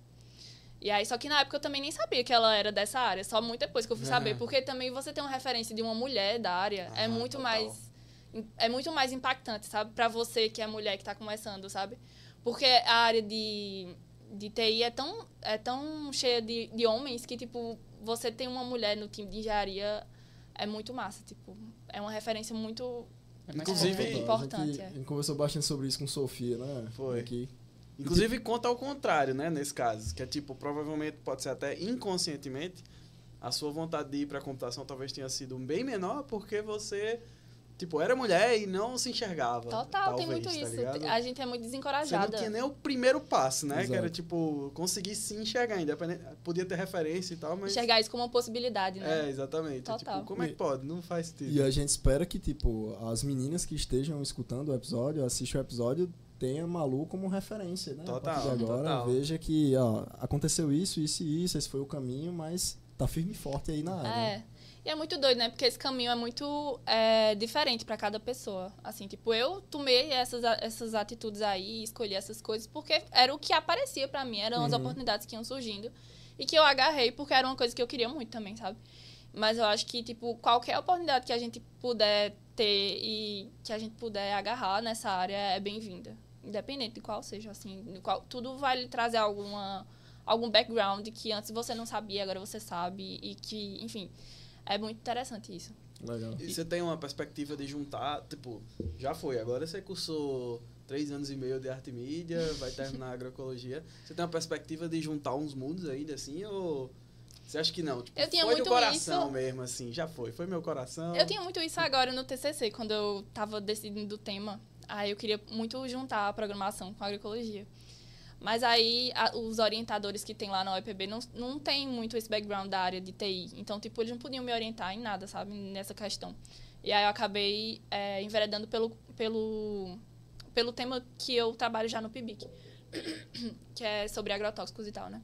E aí, só que na época eu também nem sabia que ela era dessa área, só muito depois que eu fui Uhum. saber, porque também você ter uma referência de uma mulher da área é Ah, muito total. mais é muito mais impactante, sabe? Pra você que é mulher que tá começando, sabe? Porque a área de, de T I é tão, é tão cheia de, de homens que, tipo, você tem uma mulher no time de engenharia é muito massa, tipo, é uma referência muito... É mais Inclusive- forte. Total. importante, A gente, é. a gente conversou bastante sobre isso com Sofia, né? Foi. Aqui. Inclusive conta ao contrário, né, nesse caso, que é tipo, provavelmente pode ser até inconscientemente, a sua vontade de ir pra computação talvez tenha sido bem menor porque você, tipo, era mulher e não se enxergava. Total, talvez, tem muito tá isso. ligado? A gente é muito Você não desencorajada. tinha nem o primeiro passo, né, que Exato. era tipo, conseguir se enxergar, independente, podia ter referência e tal, mas... Enxergar isso como uma possibilidade, né? É, exatamente. Total. Tipo, como é que pode? Não faz sentido. E a gente espera que, tipo, as meninas que estejam escutando o episódio, assistam o episódio, tenha Malu como referência, né? Total, A partir de agora, total. veja que, ó, aconteceu isso, isso e isso, esse foi o caminho, mas tá firme e forte aí na área. É. E é muito doido, né? Porque esse caminho é muito é, diferente pra cada pessoa. Assim, tipo, eu tomei essas, a- essas atitudes aí, escolhi essas coisas, porque era o que aparecia pra mim, eram as Uhum. oportunidades que iam surgindo. E que eu agarrei, porque era uma coisa que eu queria muito também, sabe? Mas eu acho que, tipo, qualquer oportunidade que a gente puder ter e que a gente puder agarrar nessa área é bem-vinda. Independente de qual seja, assim, de qual, tudo vai lhe trazer alguma algum background que antes você não sabia, agora você sabe. E que, enfim, é muito interessante isso. Legal. E você tem uma perspectiva de juntar, tipo, já foi, agora você cursou três anos e meio de arte e mídia, vai terminar agroecologia. Você tem uma perspectiva de juntar uns mundos ainda, assim, ou você acha que não? Tipo, Eu tinha foi muito do coração isso. mesmo, assim, já foi, foi meu coração. Eu tinha muito isso agora no T C C, quando eu tava decidindo o tema. Aí eu queria muito juntar a programação com a agroecologia. Mas aí a, os orientadores que tem lá na U E P B não, não tem muito esse background da área de T I. Então, tipo, eles não podiam me orientar em nada, sabe, nessa questão. E aí eu acabei é, enveredando pelo, pelo, pelo tema que eu trabalho já no P I B I C, que é sobre agrotóxicos e tal, né?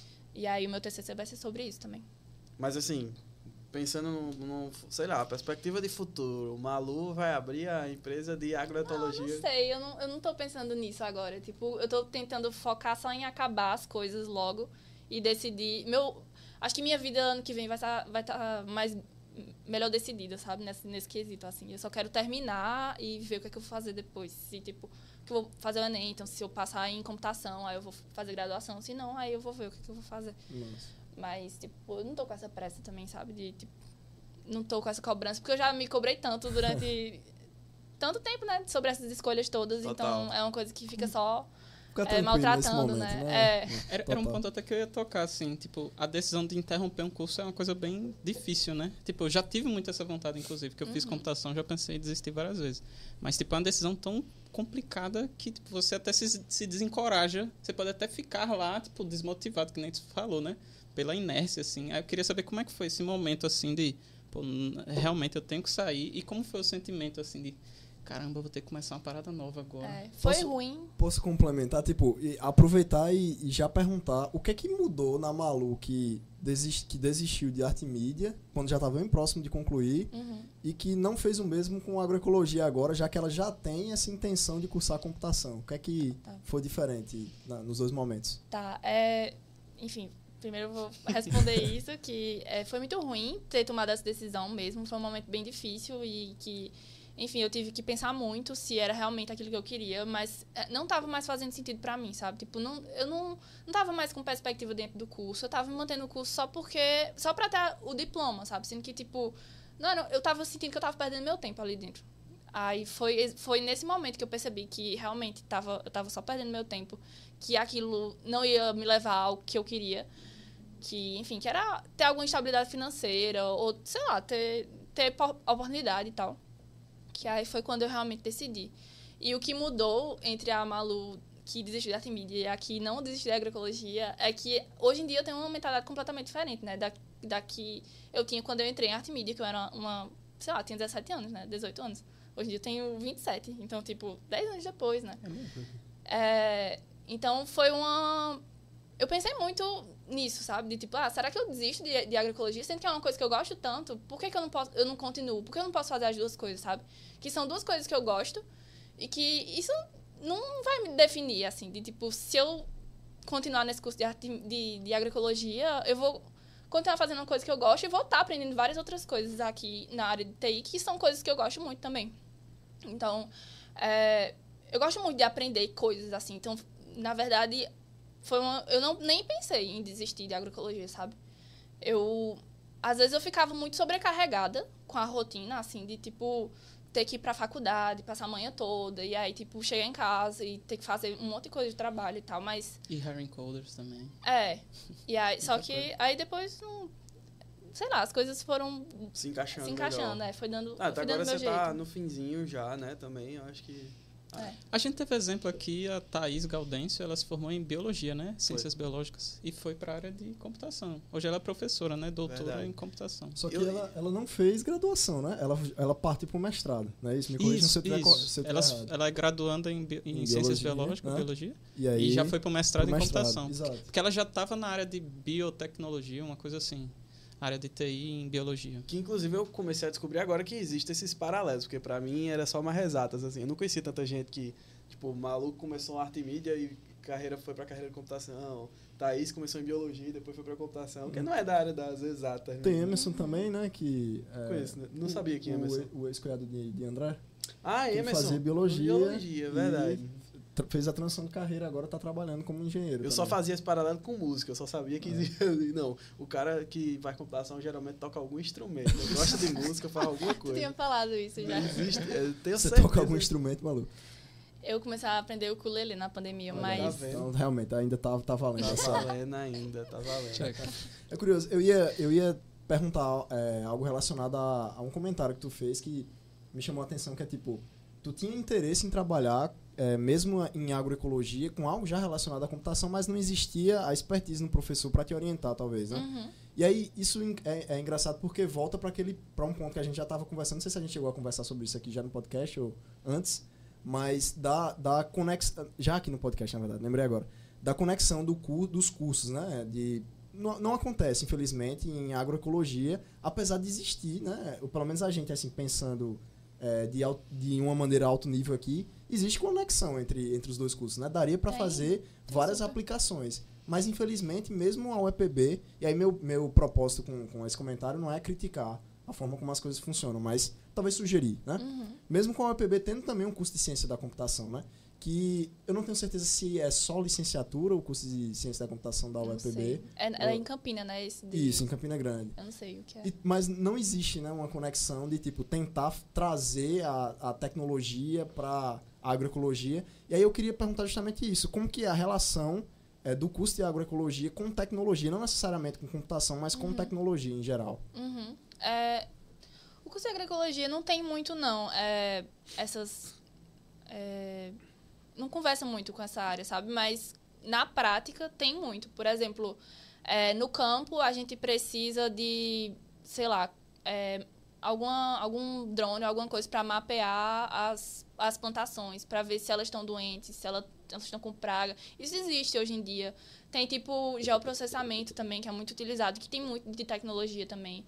E aí o meu T C C vai ser sobre isso também. Mas assim, pensando no, no, sei lá, perspectiva de futuro, o Malu vai abrir a empresa de agroetologia. Não, não sei, eu não, eu não tô pensando nisso agora. Tipo, eu tô tentando focar só em acabar as coisas logo e decidir. Meu, acho que minha vida ano que vem vai estar vai tá mais melhor decidida, sabe? Nesse, nesse quesito, assim. Eu só quero terminar e ver o que é que eu vou fazer depois. Se, tipo, que eu vou fazer o Enem, então se eu passar em computação, aí eu vou fazer graduação. Se não, aí eu vou ver o que é que eu vou fazer. Nossa. Mas, tipo, eu não tô com essa pressa também, sabe? De, tipo, não tô com essa cobrança, porque eu já me cobrei tanto durante tanto tempo, né? Sobre essas escolhas todas. Total. Então, é uma coisa que fica só Fica é, tranquilo maltratando, nesse momento, né? né? É. Era, era um ponto até que eu ia tocar, assim, tipo, a decisão de interromper um curso é uma coisa bem difícil, né? Tipo, eu já tive muito essa vontade, inclusive, que eu fiz Uhum. computação, já pensei em desistir várias vezes. Mas, tipo, é uma decisão tão complicada que tipo, você até se, se desencoraja, você pode até ficar lá, tipo, desmotivado, que nem tu falou, né? Pela inércia, assim. Aí eu queria saber como é que foi esse momento, assim, de, pô, realmente eu tenho que sair, e como foi o sentimento, assim, de caramba, eu vou ter que começar uma parada nova agora. É, foi Posso- ruim. Posso complementar, tipo, e aproveitar e, e já perguntar o que é que mudou na Malu que, desist, que desistiu de arte e mídia, quando já estava bem próximo de concluir, Uhum. e que não fez o mesmo com agroecologia agora, já que ela já tem essa intenção de cursar computação. O que é que Tá. foi diferente na- nos dois momentos? Tá, é... Enfim, primeiro eu vou responder isso, que é, foi muito ruim ter tomado essa decisão mesmo. Foi um momento bem difícil e que, enfim, eu tive que pensar muito se era realmente aquilo que eu queria, mas é, não estava mais fazendo sentido pra mim, sabe? Tipo, não, eu não, não tava mais com perspectiva dentro do curso. Eu tava mantendo o curso só porque... Só pra ter o diploma, sabe? Sendo que, tipo... Não, era- eu tava sentindo que eu tava perdendo meu tempo ali dentro. Aí foi, foi nesse momento que eu percebi que realmente tava, eu tava só perdendo meu tempo, que aquilo não ia me levar ao que eu queria, que, enfim, que era ter alguma estabilidade financeira, ou, sei lá, ter, ter po- oportunidade e tal. Que aí foi quando eu realmente decidi. E o que mudou entre a Malu que desistiu de arte e mídia e a que não desistiu da agroecologia é que hoje em dia eu tenho uma mentalidade completamente diferente, né, da, da que eu tinha quando eu entrei em arte e mídia, que eu era uma, sei lá, tinha dezessete anos, né, dezoito anos. Hoje em dia eu tenho vinte e sete, então, tipo, dez anos depois, né. É mesmo? É, então, foi uma... Eu pensei muito nisso, sabe? De tipo, ah, será que eu desisto de, de agroecologia? Sendo que é uma coisa que eu gosto tanto, por que, que eu, não posso, eu não continuo? Por que eu não posso fazer as duas coisas, sabe? Que são duas coisas que eu gosto e que isso não vai me definir, assim. De tipo, se eu continuar nesse curso de, arte, de, de agroecologia, eu vou continuar fazendo uma coisa que eu gosto e vou estar aprendendo várias outras coisas aqui na área de T I, que são coisas que eu gosto muito também. Então, é, eu gosto muito de aprender coisas, assim. Então, na verdade, foi uma, eu não, nem pensei em desistir de agroecologia, sabe? Eu, às vezes, eu ficava muito sobrecarregada com a rotina, assim, de, tipo, ter que ir pra faculdade, passar a manhã toda, e aí, tipo, chegar em casa e ter que fazer um monte de coisa de trabalho e tal, mas... E hiring coders também. É, e aí, só que aí depois, não, sei lá, as coisas foram Se encaixando se encaixando, melhor. é, foi dando, Ah, até foi dando agora meu você jeito. tá no finzinho já, né, também, eu acho que... É. A gente teve exemplo aqui, a Thaís Gaudêncio, ela se formou em biologia, né? Ciências biológicas. E foi para a área de computação. Hoje ela é professora, né? Doutora Verdade. em computação. Só que Eu- ela, ela não fez graduação, né? Ela, ela partiu para o mestrado, né? Isso, me corrija se eu tiver, co- se eu tiver Ela, errado. ela é graduanda em, bi- em Em ciências biologia, biológicas, né? biologia. E aí... E já foi para o mestrado pro em mestrado, computação. Exato. Porque ela já estava na área de biotecnologia, uma coisa assim. Área de T I em biologia. Que inclusive eu comecei a descobrir agora que existem esses paralelos, porque pra mim era só umas exatas, assim. Eu não conhecia tanta gente que, tipo, maluco começou em arte e mídia e carreira foi pra carreira de computação. Thaís começou em biologia e depois foi pra computação, que não é da área das exatas, né? Tem Emerson também, né? Que, é, Conheço, né? Não o- sabia que o, Emerson. O ex-cunhado de, de André. Ah, que Emerson. fazia biologia. Biologia, verdade. E tra- fez a transição de carreira, agora tá trabalhando como engenheiro. Eu também. só fazia esse paralelo com música, eu só sabia que existia. Não, o cara que faz computação geralmente toca algum instrumento. Ele gosta de música, faz alguma Tu coisa. tinha falado isso já. Não existe, eu tenho Você certeza. toca algum instrumento, Malu? Eu comecei a aprender o ukulele na pandemia, Olha, tá mas... vendo? Então, realmente, ainda tá, tá valendo. Tá essa- valendo ainda, tá valendo. Check. É curioso, eu ia, eu ia perguntar é, algo relacionado a, a um comentário que tu fez que me chamou a atenção, que é tipo, tu tinha interesse em trabalhar, é, mesmo em agroecologia, com algo já relacionado à computação, mas não existia a expertise no professor para te orientar, talvez, né? Uhum. E aí, isso é, é engraçado porque volta para aquele para um ponto que a gente já estava conversando, não sei se a gente chegou a conversar sobre isso aqui já no podcast ou antes, mas da, da conexão, já aqui no podcast, na verdade, lembrei agora, da conexão do cu, dos cursos, né? De, não, não acontece, infelizmente, em agroecologia, apesar de existir, né? Ou pelo menos a gente, assim, pensando é, de, al- de uma maneira alto nível aqui, existe conexão entre, entre os dois cursos, né? Daria para Tem, fazer tem várias super. aplicações. Mas, infelizmente, mesmo a U E P B, e aí meu, meu propósito com, com esse comentário não é criticar a forma como as coisas funcionam, mas talvez sugerir, né? Uhum. Mesmo com a U E P B tendo também um curso de ciência da computação, né? Que eu não tenho certeza se é só licenciatura ou curso de ciência da computação da Não U E P B. sei. É, é em Campina, né? Esse de... Isso, em Campina Grande. Eu não sei o que é. E- mas não existe, né, uma conexão de tipo tentar f- trazer a, a tecnologia para a agroecologia. E aí eu queria perguntar justamente isso: como que é a relação é, do curso de agroecologia com tecnologia, não necessariamente com computação, mas com tecnologia em geral? Uhum. É, o curso de agroecologia não tem muito, não. É, essas... é, não conversa muito com essa área, sabe? Mas na prática tem muito. Por exemplo, é, no campo a gente precisa de, sei lá, é, alguma, algum drone, alguma coisa para mapear as, as plantações, para ver se elas estão doentes, se elas, elas estão com praga. Isso existe hoje em dia. Tem tipo geoprocessamento também, que é muito utilizado, que tem muito de tecnologia também.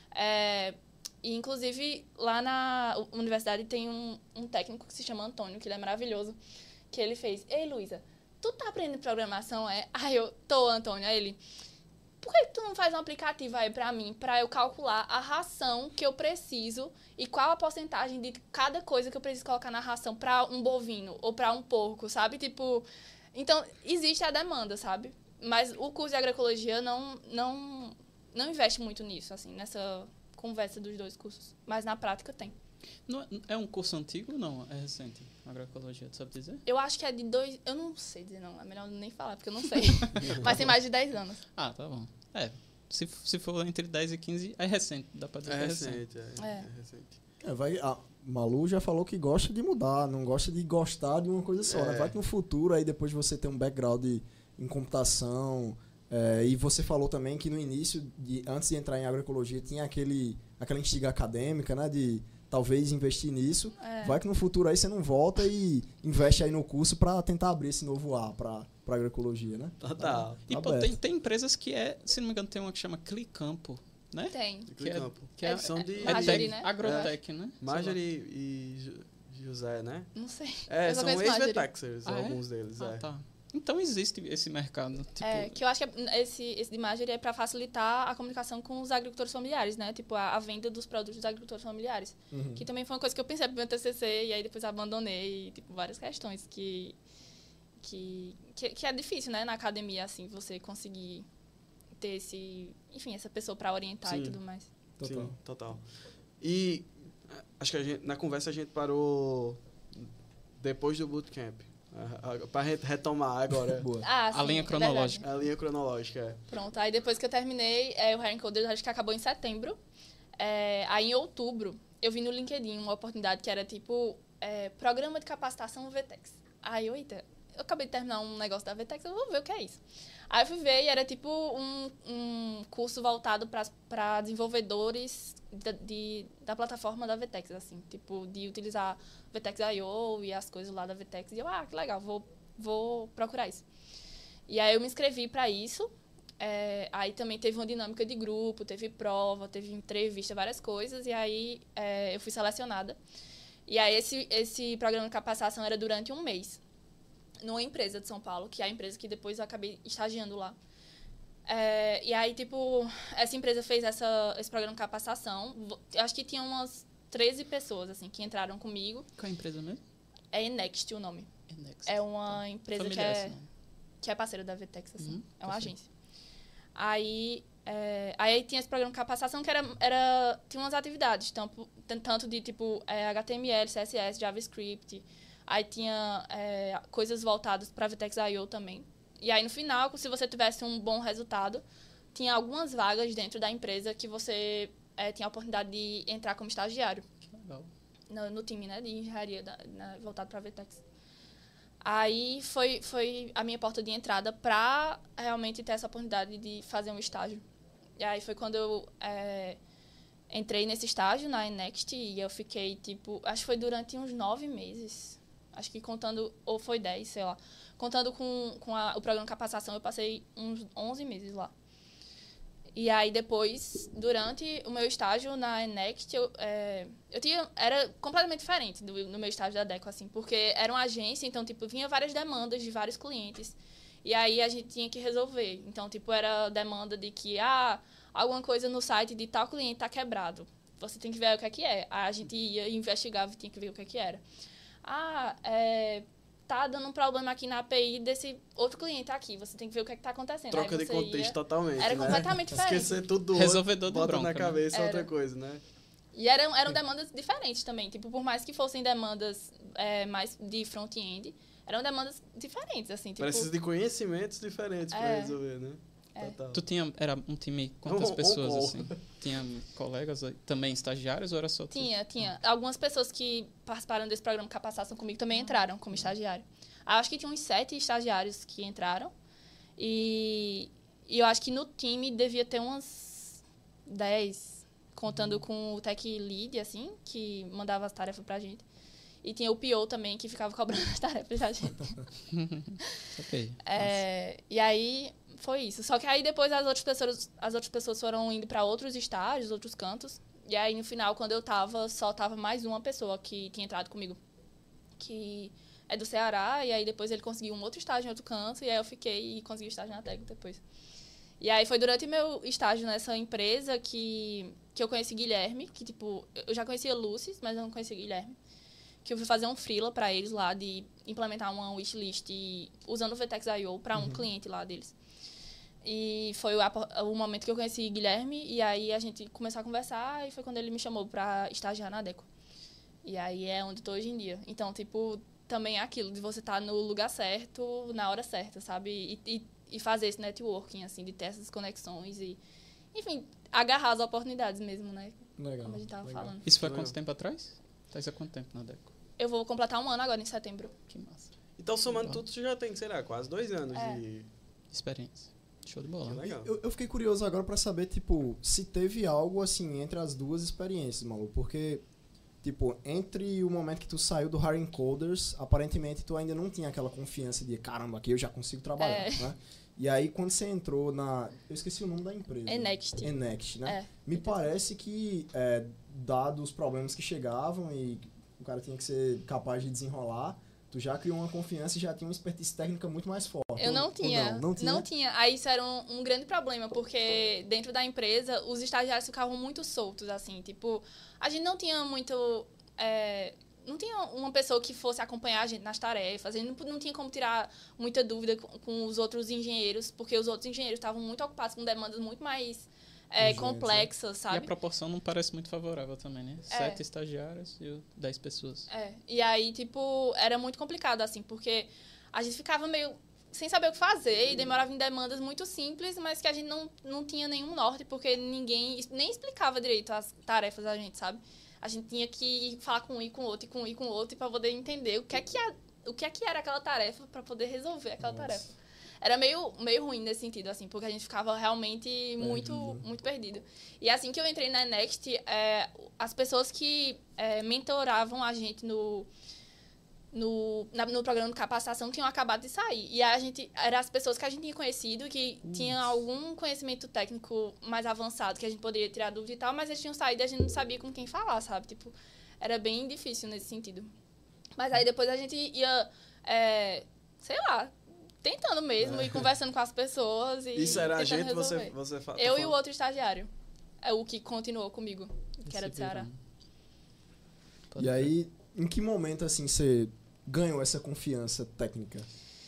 É, e, inclusive, lá na universidade tem um, um técnico que se chama Antônio, que ele é maravilhoso, que ele fez: Ei, Luísa, tu tá aprendendo programação, é? Aí eu, tô, Antônio. Aí ele: por que tu não faz um aplicativo aí pra mim, pra eu calcular a ração que eu preciso e qual a porcentagem de cada coisa que eu preciso colocar na ração pra um bovino ou pra um porco, sabe? Tipo, então, existe a demanda, sabe? Mas o curso de agroecologia não, não, não investe muito nisso, assim, nessa conversa dos dois cursos. Mas na prática tem. Não é- é um curso antigo ou não? É recente? Agroecologia, tu sabe dizer? Eu acho que é de dois... Eu não sei dizer, não. É melhor nem falar, porque eu não sei. Mas tem mais de dez anos. Ah, tá bom. É, se, se for entre dez e quinze, é recente. Dá pra dizer É que é recente. recente, é, É. é recente. É, vai, a Malu já falou que gosta de mudar, não gosta de gostar de uma coisa só, É. né? Vai que no futuro, aí depois de você ter um background de- em computação, é, e você falou também que no início, de, antes de entrar em agroecologia, tinha aquele, aquela instiga acadêmica, né? De talvez investir nisso. É. Vai que no futuro aí você não volta e investe aí no curso para tentar abrir esse novo ar para agroecologia, né? Total. E Tá pô, aberto. tem, tem empresas que é, se não me engano, tem uma que chama Clicampo, né? Tem. Que é, Campo. que é, São de é Marjorie, tech, né? agrotech, né? Marjorie e Ju- José, né? Não sei. É, Eu só são conheço Marjorie. ex-Vetexers, Ah, é? alguns deles, Ah, é. tá. Então existe esse mercado. Tipo, É, que eu acho que é- esse, esse de Marjorie é para facilitar a comunicação com os agricultores familiares, né? Tipo, a, a venda dos produtos dos agricultores familiares. Uhum. Que também foi uma coisa que eu pensei pro meu T C C e aí depois abandonei. E, tipo, várias questões que, que, que, que é difícil, né? Na academia, assim, você conseguir ter esse... Enfim, essa pessoa para orientar Sim. e tudo mais. Total. Sim, total. E eh, acho que a gente, na conversa a gente parou depois do bootcamp. A- a- Pra gente retomar agora Boa. Ah, A sim, linha é cronológica. a linha cronológica. É. Pronto, aí depois que eu terminei, é, o Hair Coders acho que acabou em setembro. É, aí em outubro, eu vi no LinkedIn uma oportunidade que era tipo é, programa de capacitação Vetex. Aí eu, eita, eu acabei de terminar um negócio da Vetex, eu vou ver o que é isso. Aí eu fui ver e era tipo um, um curso voltado para desenvolvedores da, de, da plataforma da Vetex, assim, tipo, de utilizar Vetex I O e as coisas lá da Vetex. E eu, ah, que legal, vou, vou procurar isso. E aí eu me inscrevi para isso. É, aí também teve uma dinâmica de grupo, teve prova, teve entrevista, várias coisas. E aí é, eu fui selecionada. E aí esse, esse programa de capacitação era durante um mês. Numa empresa de São Paulo, que é a empresa que depois eu acabei estagiando lá. É, e aí, tipo, essa empresa fez essa, esse programa de capacitação. Vo- Eu acho que tinha umas treze pessoas, assim, que entraram comigo. Qual é a empresa mesmo? É Enext o nome. Enext. É uma empresa que Familiar é, esse nome. que é parceira da Vtex, assim. Uhum, é uma perfeito. agência. Aí, é, aí tinha esse programa de capacitação que era, era, tinha umas atividades, tanto, tanto de tipo é, H T M L, C S S, JavaScript. Aí tinha é, coisas voltadas para a Vtex I O também. E aí, no final, se você tivesse um bom resultado, tinha algumas vagas dentro da empresa que você é, tinha a oportunidade de entrar como estagiário. Que legal. No, no time, né, de engenharia da, na, voltado para a Vtex. Aí foi, foi a minha porta de entrada para realmente ter essa oportunidade de fazer um estágio. E aí foi quando eu é, entrei nesse estágio na Enext e eu fiquei, tipo, acho que foi durante uns nove meses. Acho que contando, ou foi dez, sei lá. Contando com, com a, o programa de capacitação, eu passei uns onze meses lá. E aí, depois, durante o meu estágio na Enext, eu, é, eu tinha, era completamente diferente do, do meu estágio da Deco, assim, porque era uma agência, então, tipo, vinha várias demandas de vários clientes. E aí, a gente tinha que resolver. Então, tipo, era demanda de que, ah, alguma coisa no site de tal cliente tá quebrado. Você tem que ver o que é que é. Aí a gente ia investigar e tinha que ver o que é que era. Ah, é... tá dando um problema aqui na A P I desse outro cliente aqui. Você tem que ver o que é que tá acontecendo. Troca Aí de você contexto ia... totalmente, Era né? completamente diferente. Esquecer tudo do Resolvedor outro, de bota bronca, na né? cabeça Era. outra coisa, né? E eram, eram demandas diferentes também. Tipo, por mais que fossem demandas é, mais de front-end, eram demandas diferentes, assim. Tipo, Precisa de conhecimentos diferentes pra É. resolver, né? É. Total. Tu tinha, era um time, quantas Um- um pessoas, call. assim? Tinha colegas aí, também estagiários ou era só tu? Tinha, tinha. Algumas pessoas que participaram desse programa de capacitação comigo também entraram como estagiário. Ah, acho que tinha uns sete estagiários que entraram. E, e eu acho que no time devia ter umas dez, contando com o tech lead, assim, que mandava as tarefas pra gente. E tinha o P O também, que ficava cobrando as tarefas da gente. Ok. É, e aí foi isso. Só que aí depois as outras pessoas, as outras pessoas foram indo para outros estágios, outros cantos. E aí no final, quando eu tava, só tava mais uma pessoa que tinha entrado comigo, que é do Ceará. E aí depois ele conseguiu um outro estágio em outro canto. E aí eu fiquei e consegui o estágio na Tec depois. E aí foi durante meu estágio nessa empresa que, que eu conheci Guilherme, que tipo, eu já conhecia Lucis, mas eu não conhecia Guilherme. Que eu fui fazer um freela para eles lá de implementar uma wishlist usando o Vtex I O para um uhum. cliente lá deles. E foi o, o momento que eu conheci Guilherme e aí a gente começou a conversar e foi quando ele me chamou para estagiar na Deco. E aí é onde eu tô hoje em dia. Então, tipo, também é aquilo de você estar tá no lugar certo, na hora certa, sabe? E, e, e fazer esse networking, assim, de ter essas conexões e, enfim, agarrar as oportunidades mesmo, né? Legal. Como a gente tava legal. falando. Isso foi há Legal. quanto tempo atrás? Tá há quanto tempo na Deco? Eu vou completar um ano agora, em setembro. Que massa. Então, somando Legal. tudo, você já tem, sei lá, quase dois anos É. de... Experiência. Show de bola. Que legal. Eu, eu fiquei curioso agora pra saber, tipo, se teve algo, assim, entre as duas experiências, Malu. Porque, tipo, entre o momento que tu saiu do Hiring Coders, aparentemente tu ainda não tinha aquela confiança de, caramba, aqui eu já consigo trabalhar, É. né? E aí, quando você entrou na... Eu esqueci o nome da empresa. Enext. Enext, né? É. Me parece que, é, dados os problemas que chegavam e o cara tinha que ser capaz de desenrolar, tu já criou uma confiança e já tinha uma expertise técnica muito mais forte. Eu não Ou- tinha, ou não? Não tinha? não tinha. Aí isso era um, um grande problema, porque dentro da empresa, os estagiários ficavam muito soltos, assim. Tipo, a gente não tinha muito... é, não tinha uma pessoa que fosse acompanhar a gente nas tarefas. A gente não, não tinha como tirar muita dúvida com, com os outros engenheiros, porque os outros engenheiros estavam muito ocupados com demandas muito mais é, Urgentes, complexas, E sabe? a proporção não parece muito favorável também, né? Sete estagiários e o dez pessoas. É, e aí, tipo, era muito complicado, assim, porque a gente ficava meio sem saber o que fazer e demorava em demandas muito simples, mas que a gente não, não tinha nenhum norte, porque ninguém nem explicava direito as tarefas a gente, sabe? A gente tinha que falar com um e com o outro, e com um e com o outro, para poder entender o que é que, a, o que, é que era aquela tarefa, para poder resolver aquela Nossa. tarefa. Era meio, meio ruim nesse sentido, assim, porque a gente ficava realmente muito, Perdido. muito perdido. E assim que eu entrei na Next, é, as pessoas que é, mentoravam a gente no, no, na, no programa de capacitação tinham acabado de sair. E a gente, eram as pessoas que a gente tinha conhecido, que tinham algum conhecimento técnico mais avançado, que a gente poderia tirar dúvida e tal, mas eles tinham saído e a gente não sabia com quem falar, sabe? Tipo, era bem difícil nesse sentido. Mas aí depois a gente ia, é, sei lá, tentando mesmo e conversando com as pessoas e Isso era a tentando gente, você, resolver. você fa- Eu tá e o falando- outro estagiário. É o que continuou comigo, que era de Ceará. Pode E crer. aí, em que momento, assim, você ganhou essa confiança técnica?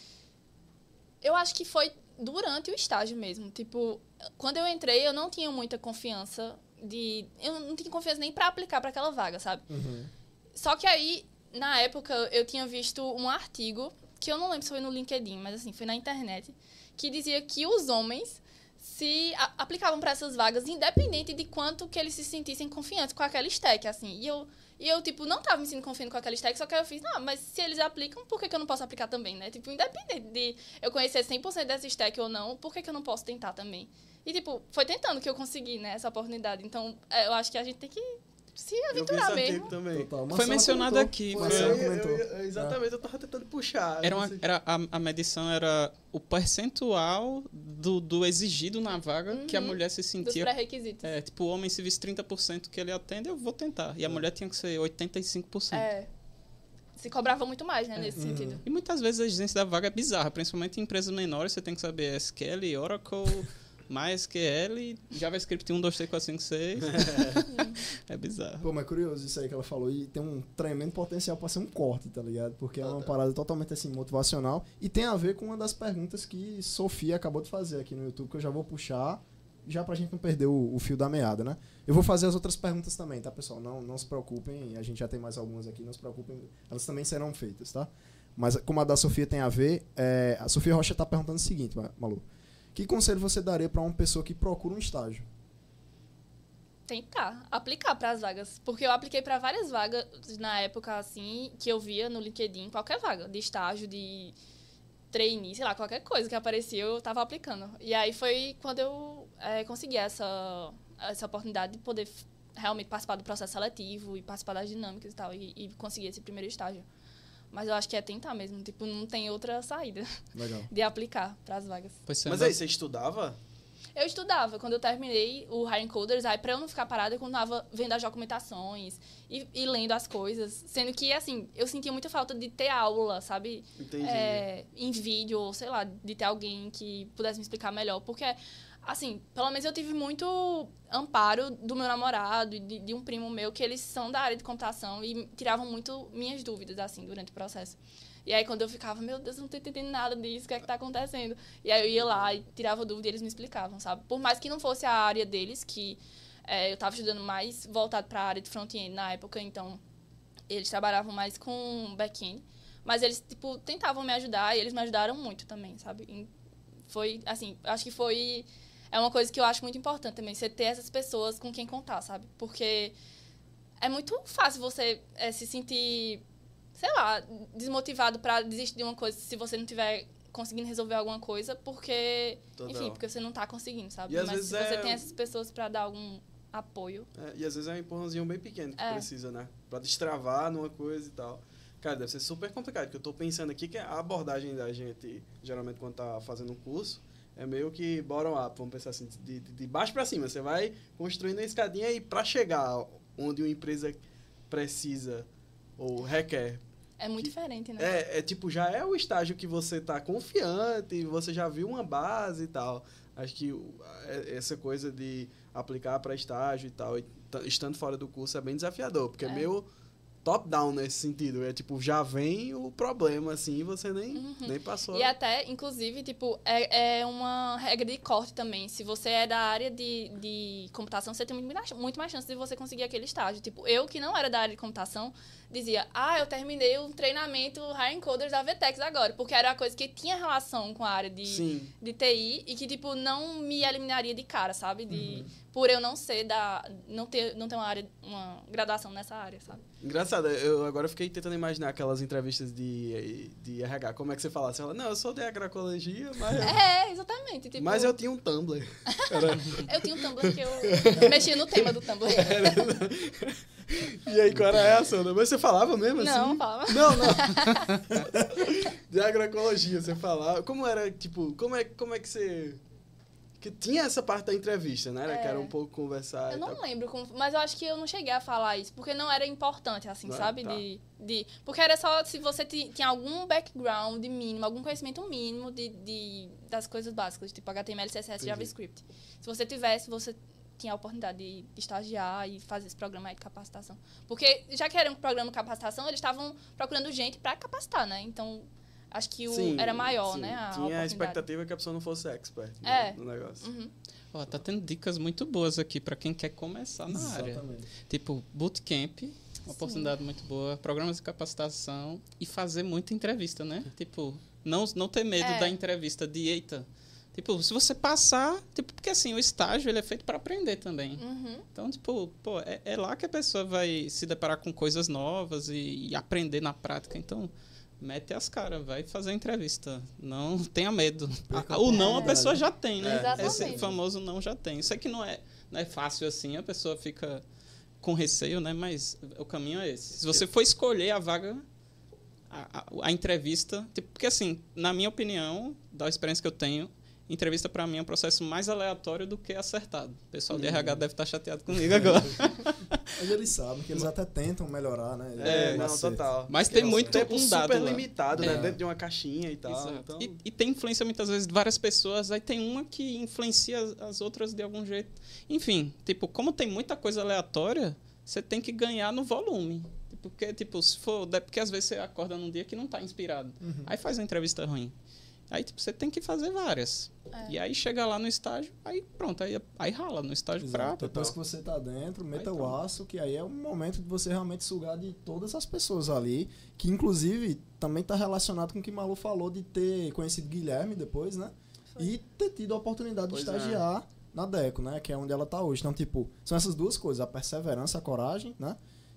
Eu acho que foi durante o estágio mesmo. Tipo, quando eu entrei, eu não tinha muita confiança de... Eu não tinha confiança nem pra aplicar pra aquela vaga, sabe? Uhum. Só que aí, na época, eu tinha visto um artigo, que eu não lembro se foi no LinkedIn, mas assim, foi na internet, que dizia que os homens se a- aplicavam para essas vagas independente de quanto que eles se sentissem confiantes com aquela stack, assim. E eu, e eu tipo, não tava me sentindo confiante com aquela stack, só que aí eu fiz, não, mas se eles aplicam, por que, que eu não posso aplicar também, né? Tipo, independente de eu conhecer cem por cento dessa stack ou não, por que, que eu não posso tentar também? E, tipo, foi tentando que eu consegui, né, essa oportunidade. Então, é, eu acho que a gente tem que se Eu vi aventurar esse mesmo. artigo também. Total. Foi Marcelo mencionado comentou. aqui, Foi, foi- Marcelo Eu- eu- comentou. eu- exatamente, eu tava tentando puxar. Era não uma, sei. era a, a medição era o percentual do, do exigido na vaga que a Uhum. mulher se Dos sentia. pré-requisitos. É, tipo, o homem se visse trinta por cento que ele atende, eu vou tentar. E a mulher tinha que ser oitenta e cinco por cento. É. Se cobrava muito mais, né, nesse Uhum. sentido. E muitas vezes a exigência da vaga é bizarra, principalmente em empresas menores, você tem que saber S Q L, Oracle, MySQL, JavaScript um, dois, três, quatro, cinco, seis. É bizarro. Pô, mas é curioso isso aí que ela falou. E tem um tremendo potencial pra ser um corte, tá ligado? Porque é uma parada totalmente assim, motivacional. E tem a ver com uma das perguntas que Sofia acabou de fazer aqui no YouTube, que eu já vou puxar, já pra gente não perder o, o fio da meada, né? Eu vou fazer as outras perguntas também, tá, pessoal? Não, não se preocupem, a gente já tem mais algumas aqui, não se preocupem, elas também serão feitas, tá? Mas como a da Sofia tem a ver, é, a Sofia Rocha tá perguntando o seguinte, Malu. Que conselho você daria pra uma pessoa que procura um estágio? Tentar aplicar para as vagas. Porque eu apliquei para várias vagas na época, assim, que eu via no LinkedIn, qualquer vaga, de estágio, de trainee, sei lá, qualquer coisa que aparecia, eu tava aplicando. E aí foi quando eu é, consegui essa, essa oportunidade de poder f- realmente participar do processo seletivo e participar das dinâmicas e tal, e, e conseguir esse primeiro estágio. Mas eu acho que é tentar mesmo, tipo, não tem outra saída Legal. de aplicar para as vagas. Pois você Mas anda- aí, você estudava? Eu estudava. Quando eu terminei o Hiring Coders, aí pra eu não ficar parada, eu continuava vendo as documentações e, e lendo as coisas. Sendo que, assim, eu sentia muita falta de ter aula, sabe? Entendi. É, em vídeo, ou sei lá, de ter alguém que pudesse me explicar melhor. Porque, assim, pelo menos eu tive muito amparo do meu namorado e de, de um primo meu, que eles são da área de computação e tiravam muito minhas dúvidas, assim, durante o processo. E aí, quando eu ficava, meu Deus, eu não tô entendendo nada disso, o que é que tá acontecendo? E aí, eu ia lá e tirava dúvida e eles me explicavam, sabe? Por mais que não fosse a área deles, que é, eu tava estudando mais voltado para a área de front-end na época, então eles trabalhavam mais com back-end. Mas eles, tipo, tentavam me ajudar e eles me ajudaram muito também, sabe? E foi, assim, acho que foi... É uma coisa que eu acho muito importante também, você ter essas pessoas com quem contar, sabe? Porque é muito fácil você é, se sentir... sei lá, desmotivado pra desistir de uma coisa se você não tiver conseguindo resolver alguma coisa, porque, Total. enfim, porque você não tá conseguindo, sabe? E às Mas vezes se você é- tem essas pessoas pra dar algum apoio. É, e às vezes é um empurrãozinho bem pequeno que É. precisa, né? Pra destravar numa coisa e tal. Cara, deve ser super complicado, porque eu tô pensando aqui que a abordagem da gente, geralmente quando tá fazendo um curso, é meio que bottom-up, vamos pensar assim, de, de, de baixo pra cima. Você vai construindo a escadinha e pra chegar onde uma empresa precisa ou requer. É muito Que- diferente, né? É, é tipo, já é o estágio que você tá confiante, você já viu uma base e tal. Acho que o- é- essa coisa de aplicar para estágio e tal, e t- estando fora do curso, é bem desafiador, porque é, É. meio top-down nesse sentido. É tipo, já vem o problema, assim, e você nem, Uhum. nem passou. E até, inclusive, tipo, é, é uma regra de corte também. Se você é da área de, de computação, você tem muito mais, muito mais chance de você conseguir aquele estágio. Tipo, eu que não era da área de computação, dizia, ah, eu terminei o treinamento Hiring Coders da Vetex agora, porque era a coisa que tinha relação com a área de, Sim. de T I e que, tipo, não me eliminaria de cara, sabe? De, Por eu não ser da... Não ter, não ter uma área, uma graduação nessa área, sabe? Engraçado, eu agora fiquei tentando imaginar aquelas entrevistas de, de R H. Como é que você fala? Você fala, não, eu sou de agroecologia, mas... eu- É, exatamente. Tipo, Mas eu tinha um Tumblr. Era- eu tinha um Tumblr que eu mexia no tema do Tumblr. E aí, qual era a reação? né? Mas você falava mesmo assim? Não, falava. Não, não. De agroecologia, você falava. Como era, tipo, como é, como é que você... Que tinha essa parte da entrevista, né? É. Que era um pouco conversar Eu e não tal. lembro como... Mas eu acho que eu não cheguei a falar isso, porque não era importante, assim, Não, sabe? tá. De, de... Porque era só se você ti- tinha algum background mínimo, algum conhecimento mínimo de, de, das coisas básicas, tipo H T M L, C S S, Entendi. JavaScript. Se você tivesse, você tinha a oportunidade de, de estagiar e fazer esse programa aí de capacitação. Porque, já que era um programa de capacitação, eles estavam procurando gente para capacitar, né? Então, acho que o, Sim, era maior, sim. né? A Tinha a expectativa que a pessoa não fosse expert é. no, no negócio. Uhum. Ó, tá tendo dicas muito boas aqui para quem quer começar na Exatamente. área. Tipo, bootcamp, uma oportunidade muito boa, programas de capacitação e fazer muita entrevista, né? Tipo, não, não ter medo É. da entrevista, de eita. Tipo, se você passar, tipo, porque assim, o estágio ele é feito para aprender também. Uhum. Então, tipo, pô, é, é lá que a pessoa vai se deparar com coisas novas e, e aprender na prática. Então, mete as caras, vai fazer a entrevista. Não tenha medo. A, o não a pessoa já tem, né? É. Esse Exatamente. famoso não já tem. Isso aqui não é, não é fácil assim, a pessoa fica com receio, né? Mas o caminho é esse. Se você for escolher a vaga, a, a, a entrevista... Tipo, porque assim, na minha opinião, da experiência que eu tenho, entrevista para mim é um processo mais aleatório do que acertado. O pessoal de R H deve estar chateado comigo agora. Mas eles sabem que eles até tentam melhorar, né? É, Eles não, acertam. total. Mas tem Nossa, muito tempo um dado super lá. limitado, né? É. Dentro de uma caixinha e tal. Exato. Então, E, e tem influência muitas vezes de várias pessoas, aí tem uma que influencia as, as outras de algum jeito. Enfim, tipo, como tem muita coisa aleatória, você tem que ganhar no volume. Porque, tipo, se for. Porque às vezes você acorda num dia que não tá inspirado. Uhum. Aí faz uma entrevista ruim. Aí, tipo, você tem que fazer várias. É. E aí chega lá no estágio, aí pronto, aí, aí rala no estágio Exato. fraco. Depois que você tá dentro, meta Aí o tá. aço, que aí é o momento de você realmente sugar de todas as pessoas ali, que inclusive também tá relacionado com o que Malu falou de ter conhecido Guilherme depois, né? Foi. E ter tido a oportunidade Pois de é. estagiar na Deco, né? Que é onde ela tá hoje. Então, tipo, são essas duas coisas, a perseverança, a coragem, né?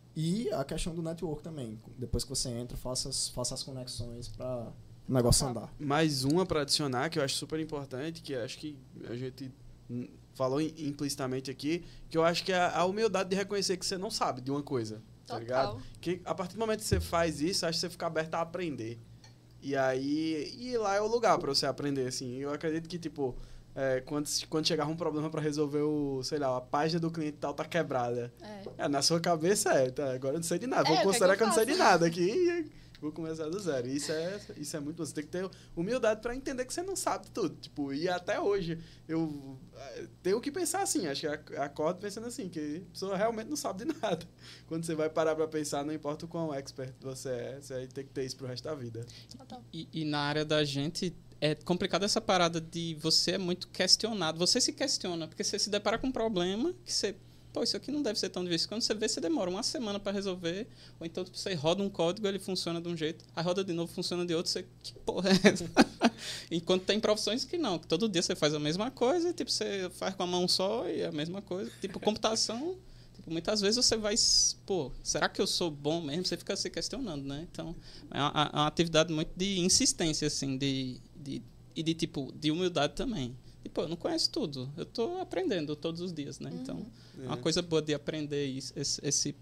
E a questão do network também. Depois que você entra, faça as, faça as conexões para o negócio Tá. andar. mais uma para adicionar, que eu acho super importante, que acho que a gente hum, falou im- implicitamente aqui, que eu acho que é a humildade de reconhecer que você não sabe de uma coisa, tá Total. ligado? Que a partir do momento que você faz isso, acho que você fica aberto a aprender. E aí, e lá é o lugar para você aprender, assim. Eu acredito que, tipo, é, quando, quando chegar um problema para resolver o, sei lá, a página do cliente tal tá quebrada. É. É, na sua cabeça é, tá, agora eu não sei de nada. Vou É, o que é considerar que que eu eu não sei de faço? nada aqui e vou começar do zero. Isso é, isso é muito bom. Você tem que ter humildade pra entender que você não sabe tudo. Tipo, e até hoje eu eh, tenho que pensar assim. Acho que ac- acordo pensando assim, que a pessoa realmente não sabe de nada. Quando você vai parar pra pensar, não importa o quão expert você é, você vai ter que ter isso pro resto da vida. Total. E, e na área da gente é complicado essa parada de você é muito questionado. Você se questiona, porque você se depara com um problema que você... Pô, isso aqui não deve ser tão difícil. Quando você vê, você demora uma semana para resolver. Ou então tipo, você roda um código, ele funciona de um jeito. Aí roda de novo, funciona de outro. Você, que porra é essa? Enquanto tem profissões que não. Que todo dia você faz a mesma coisa. E, tipo, você faz com a mão só e é a mesma coisa. Tipo, computação... Tipo, muitas vezes você vai... Pô, será que eu sou bom mesmo? Você fica se questionando, né? Então, é uma, é uma atividade muito de insistência, assim. De, de, e de, tipo, de humildade também. E, pô, eu não conheço tudo. Eu tô aprendendo todos os dias, né? Então... É uma coisa boa de aprender isso, esse, esse,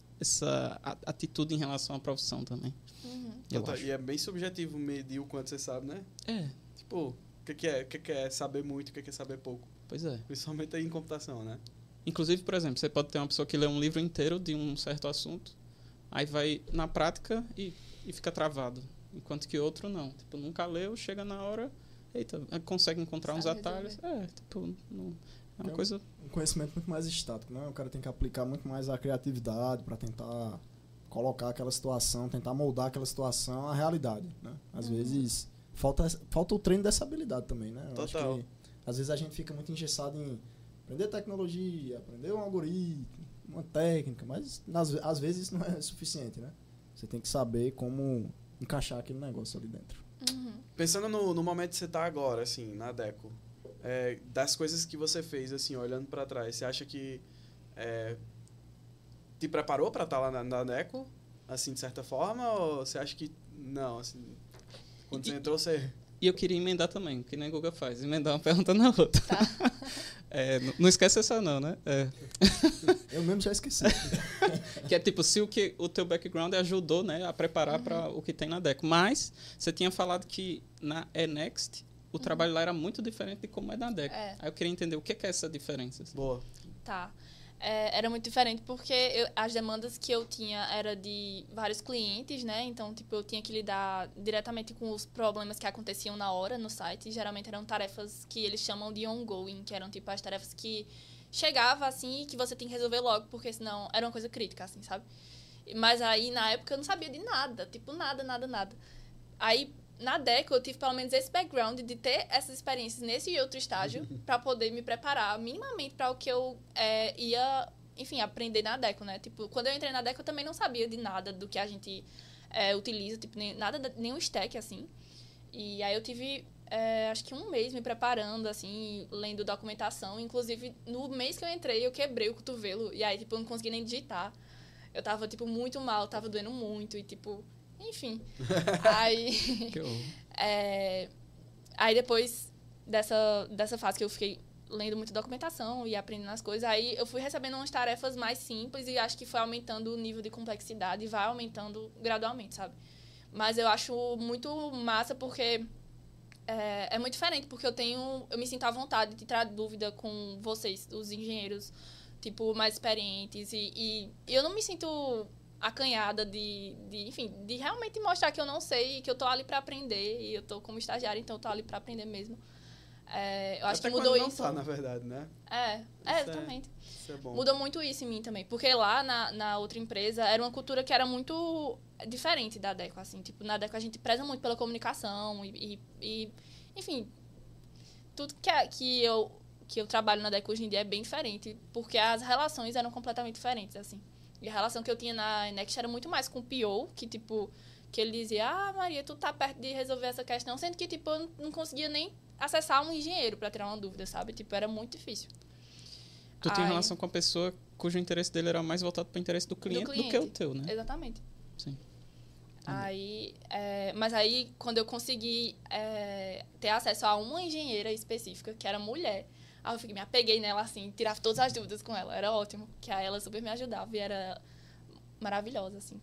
essa a- atitude em relação à profissão também. Uhum. Eu Total, acho. e é bem subjetivo medir o quanto você sabe, né? É, Tipo, o que, que é? O que, que é saber muito, o que, que é saber pouco? pois é. Principalmente aí em computação, né? Inclusive, por exemplo, você pode ter uma pessoa que lê um livro inteiro de um certo assunto, aí vai na prática e, e fica travado. Enquanto que outro não. Tipo, nunca leu, chega na hora, eita, consegue encontrar uns Sabe atalhos. É, tipo, não, é uma Então, coisa... Um conhecimento muito mais estático, né? O cara tem que aplicar muito mais a criatividade para tentar colocar aquela situação, tentar moldar aquela situação à realidade, né? Às Uhum. vezes falta, falta o treino dessa habilidade também, né? Eu acho Total. que às vezes a gente fica muito engessado em aprender tecnologia, aprender um algoritmo, uma técnica, mas nas, às vezes isso não é suficiente, né? Você tem que saber como encaixar aquele negócio ali dentro. Uhum. Pensando no, no momento que você tá agora, assim, na Deco, é, das coisas que você fez, assim, olhando pra trás, você acha que é, te preparou pra estar lá na, na Deco, assim, de certa forma, ou você acha que não, assim, quando E- você entrou, você... E eu queria emendar também, que nem a Guga faz, emendar uma pergunta na outra. Tá. É, não, não esquece essa não, né? É. Eu mesmo já esqueci. Que é tipo, se o, que, o teu background ajudou, né, a preparar para o que tem na Deco. Mas você tinha falado que na eNext o trabalho lá era muito diferente de como é na Deco. É. Aí eu queria entender o que é essa diferença. assim. Boa. Tá. É, era muito diferente porque eu- as demandas que eu tinha era de vários clientes, né? Então, tipo, eu tinha que lidar diretamente com os problemas que aconteciam na hora no site. Geralmente eram tarefas que eles chamam de ongoing, que eram, tipo, as tarefas que chegava, assim, que você tem que resolver logo, porque senão era uma coisa crítica, assim, sabe? Mas aí, na época, eu não sabia de nada. Tipo, nada, nada, nada. Aí, na Deco, eu tive pelo menos esse background de ter essas experiências nesse e outro estágio para poder me preparar minimamente para o que eu é, ia, enfim, aprender na Deco, né? Tipo, quando eu entrei na Deco, eu também não sabia de nada do que a gente é, utiliza, tipo, nem, nada, nenhum stack, assim. E aí eu tive, é, acho que um mês me preparando, assim, lendo documentação. Inclusive, no mês que eu entrei, eu quebrei o cotovelo. E aí, tipo, eu não conseguia nem digitar. Eu tava, tipo, muito mal, tava doendo muito. E, tipo, enfim. Aí... Que horror. é, aí, depois dessa, dessa fase que eu fiquei lendo muita documentação e aprendendo as coisas, aí eu fui recebendo umas tarefas mais simples e acho que foi aumentando o nível de complexidade e vai aumentando gradualmente, sabe? Mas eu acho muito massa porque é, é muito diferente, porque eu tenho, eu me sinto à vontade de tirar dúvida com vocês, os engenheiros, tipo, mais experientes, e, e, e eu não me sinto acanhada de, de, enfim, de realmente mostrar que eu não sei, que eu tô ali para aprender, e eu tô como estagiária, então eu tô ali para aprender mesmo. É, eu acho Até que mudou quando isso. não tá, na verdade, né? É, Isso é, é- exatamente. Isso é bom. Mudou muito isso em mim também. Porque lá na, na outra empresa era uma cultura que era muito diferente da Deco, assim. Tipo, na Deco a gente preza muito pela comunicação e, e, e enfim, tudo que, é, que, eu, que eu trabalho na Deco hoje em dia é bem diferente. Porque as relações eram completamente diferentes, assim. E a relação que eu tinha na Next era muito mais com o P O, que, tipo, que ele dizia, ah, Maria, tu tá perto de resolver essa questão, sendo que, tipo, eu não- não conseguia nem acessar um engenheiro para tirar uma dúvida, sabe? Tipo, era muito difícil. Tu tinha Ai. relação com a pessoa cujo interesse dele era mais voltado para o interesse do cliente do, cliente. que o teu, né? Exatamente. Sim. Aí, é, mas aí, quando eu consegui é, ter acesso a uma engenheira específica, que era mulher, aí eu fiquei, me apeguei nela, assim, tirava todas as dúvidas com ela. Era ótimo, que aí ela super me ajudava e era maravilhosa, assim.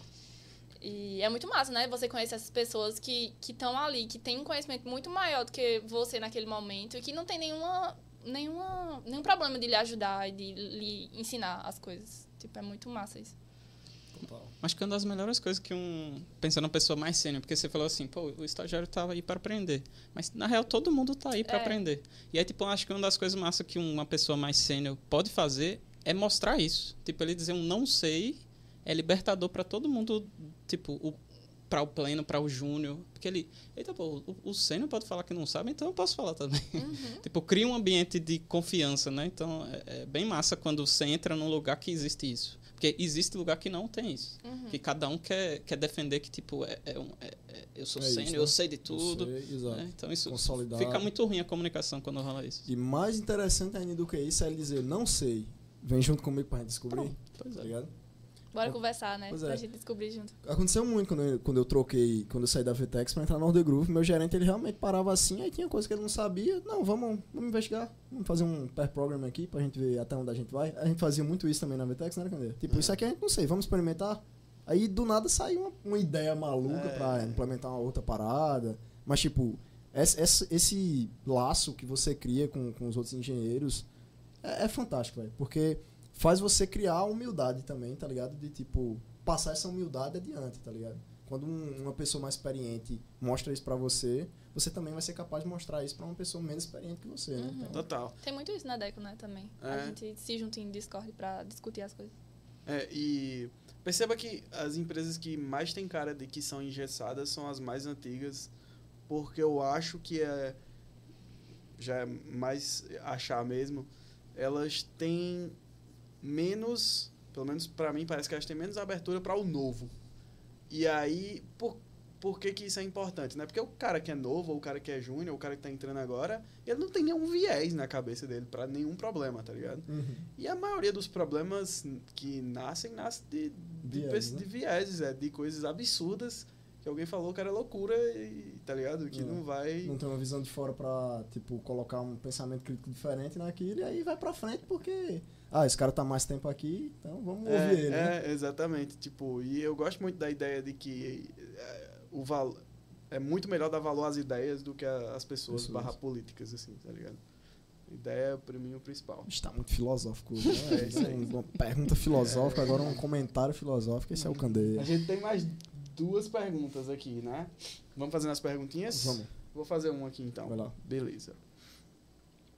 E é muito massa, né? Você conhece essas pessoas que estão ali, que têm um conhecimento muito maior do que você naquele momento e que não tem nenhuma, nenhuma, nenhum problema de lhe ajudar e de lhe ensinar as coisas. Tipo, é muito massa isso. Total. Acho que é uma das melhores coisas que um... Pensando numa pessoa mais sênior, porque você falou assim, pô, o estagiário tava aí para aprender. Mas, na real, todo mundo tá aí para É. aprender. E aí, tipo, eu acho que uma das coisas massas que uma pessoa mais sênior pode fazer é mostrar isso. Tipo, ele dizer um não sei é libertador para todo mundo, tipo, o, para o pleno, para o júnior. Porque ele, eita, pô, o, o sênior pode falar que não sabe, então eu posso falar também. Uhum. Tipo, cria um ambiente de confiança, né? Então, é, é bem massa quando você entra num lugar que existe isso. Porque existe lugar que não tem isso. Uhum. Que cada um quer, quer defender que, tipo, é, é um, é, é, eu sou É isso, sênior, né? eu sei de tudo. Eu sei, exato. né? Então, isso Consolidado. fica muito ruim a comunicação quando rola isso. E mais interessante ainda do que isso é ele dizer, não sei, vem junto comigo pra gente descobrir. Pronto, pois Tá é. ligado? Bora conversar, né? Pois é. Pra gente descobrir junto. Aconteceu muito quando eu, quando eu troquei, quando eu saí da Vtex pra entrar no Order Groove, meu gerente ele realmente parava assim, aí tinha coisa que ele não sabia, não, vamos, vamos investigar, vamos fazer um pair program aqui pra gente ver até onde a gente vai. A gente fazia muito isso também na Vtex, né, Candeia? Tipo, isso aqui a gente não sei, vamos experimentar. Aí do nada saiu uma, uma ideia maluca É. pra implementar uma outra parada, mas tipo, esse, esse, esse laço que você cria com, com os outros engenheiros é, é fantástico, velho, porque faz você criar humildade também, tá ligado? De tipo, passar essa humildade adiante, tá ligado? Quando um- uma pessoa mais experiente mostra isso pra você, você também vai ser capaz de mostrar isso pra uma pessoa menos experiente que você, né? Uhum. Então, Total. Tem muito isso na Deco, né, também. É. A gente se junta em Discord pra discutir as coisas. É, e perceba que as empresas que mais têm cara de que são engessadas são as mais antigas, porque eu acho que é já é mais achar mesmo, elas têm menos, pelo menos pra mim parece que elas têm menos abertura para o novo. E aí, por, por que que isso é importante, né? Porque o cara que é novo, ou o cara que é júnior, ou o cara que tá entrando agora, ele não tem nenhum viés na cabeça dele para nenhum problema, tá ligado? uhum. E a maioria dos problemas que nascem, nasce de, de, Vieses, pe- né? de vieses, é, de coisas absurdas que alguém falou que era loucura, e, tá ligado? Que É. não vai... Não tem uma visão de fora pra, tipo, colocar um pensamento crítico diferente naquilo e aí vai pra frente porque, ah, esse cara tá mais tempo aqui, então vamos É, ouvir ele, né? é, exatamente. Tipo, e eu gosto muito da ideia de que é, o val é muito melhor dar valor às ideias do que a- às pessoas, Pessoas. barra políticas, assim, tá ligado? Ideia, pra mim, é o principal. Está muito filosófico. Né? É isso aí. Uma pergunta filosófica, agora um comentário filosófico, esse é o Candeia. A gente tem mais duas perguntas aqui, né? Vamos fazendo as perguntinhas? Vamos, Vou fazer uma aqui, então. vai lá. Beleza.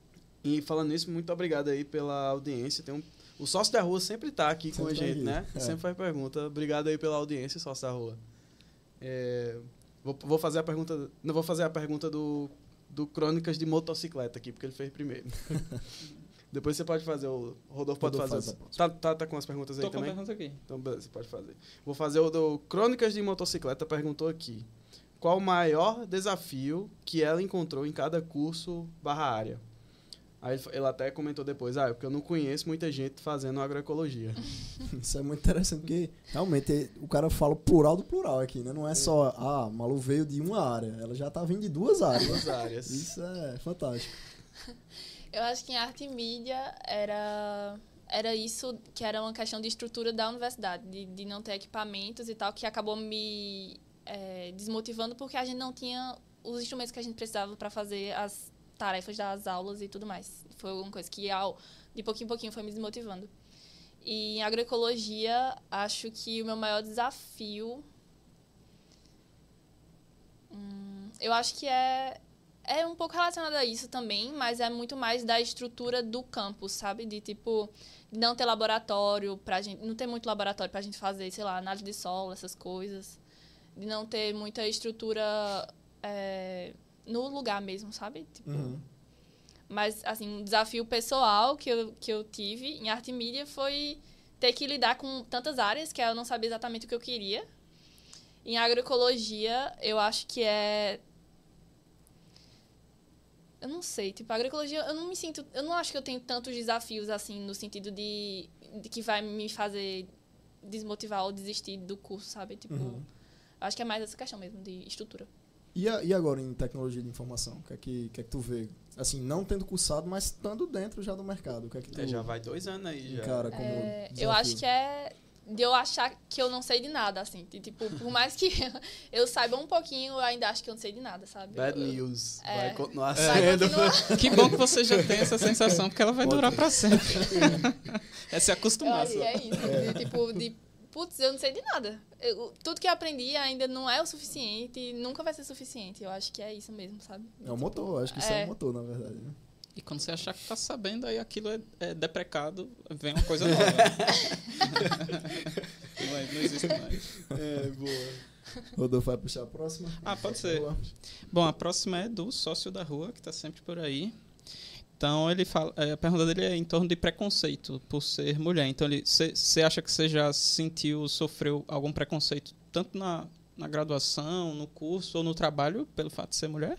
E falando nisso, muito obrigado aí pela audiência. Tem um, o Sócio da Rua sempre está aqui sempre com a gente, né? É. Sempre faz pergunta. Obrigado aí pela audiência, Sócio da Rua. É, vou, vou fazer a pergunta... Não vou fazer a pergunta do, do Crônicas de Motocicleta aqui, porque ele fez primeiro. Depois você pode fazer, o Rodolfo pode Rodolfo fazer. Faz tá, tá, tá com as perguntas aí Tô também? Tô com a pergunta aqui. Então, beleza, você pode fazer. Vou fazer o do Crônicas de Motocicleta, perguntou aqui. Qual o maior desafio que ela encontrou em cada curso barra área? Aí ele até comentou depois, ah, é porque eu não conheço muita gente fazendo agroecologia. Isso é muito interessante, porque realmente o cara fala o plural do plural aqui, né? Não é só, ah, Malu veio de uma área, ela já tá vindo de duas áreas. Duas áreas. Isso é fantástico. Eu acho que em arte e mídia era, era isso, que era uma questão de estrutura da universidade, de, de não ter equipamentos e tal, que acabou me é, desmotivando porque a gente não tinha os instrumentos que a gente precisava para fazer as tarefas das aulas e tudo mais. Foi uma coisa que, ao, de pouquinho em pouquinho, foi me desmotivando. E em agroecologia, acho que o meu maior desafio... Hum, eu acho que é... É um pouco relacionado a isso também, mas é muito mais da estrutura do campus, sabe? De, tipo, não ter laboratório pra gente... Não ter muito laboratório pra gente fazer, sei lá, análise de solo, essas coisas. De não ter muita estrutura é, no lugar mesmo, sabe? Tipo... Uhum. Mas, assim, um desafio pessoal que eu, que eu tive em arte e mídia foi ter que lidar com tantas áreas que eu não sabia exatamente o que eu queria. Em agroecologia, eu acho que é... Eu não sei, tipo, a agroecologia, eu não me sinto... Eu não acho que eu tenho tantos desafios, assim, no sentido de, de que vai me fazer desmotivar ou desistir do curso, sabe? Tipo, uhum. Acho que é mais essa questão mesmo, de estrutura. E, a, e agora, em tecnologia de informação? O que é que, que, é que tu vê? Assim, não tendo cursado, mas estando dentro já do mercado. O que é que tu é, já vai dois anos aí, já. Cara, como é, desafio? eu acho que é... de eu achar que eu não sei de nada, assim. De, tipo, por mais que eu saiba um pouquinho, eu ainda acho que eu não sei de nada, sabe? Bad eu, news. É, vai continuar vai sendo. continuar. Que bom que você já tem essa sensação, porque ela vai durar pra sempre. É se acostumar. Eu, é isso. De, tipo, de, putz, eu não sei de nada. Eu, tudo que eu aprendi ainda não é o suficiente, nunca vai ser suficiente. Eu acho que é isso mesmo, sabe? É o motor, acho que isso é, é o motor, na verdade, né? E quando você achar que tá sabendo, aí aquilo é, é deprecado, vem uma coisa nova. não, é, não existe mais. É, boa. Rodolfo vai puxar a próxima? Ah, pode ser. Bom, a próxima é do Sócio da Rua, que tá sempre por aí. Então, ele fala, a pergunta dele é em torno de preconceito por ser mulher. Então, você acha que você já sentiu, sofreu algum preconceito, tanto na, na graduação, no curso ou no trabalho, pelo fato de ser mulher?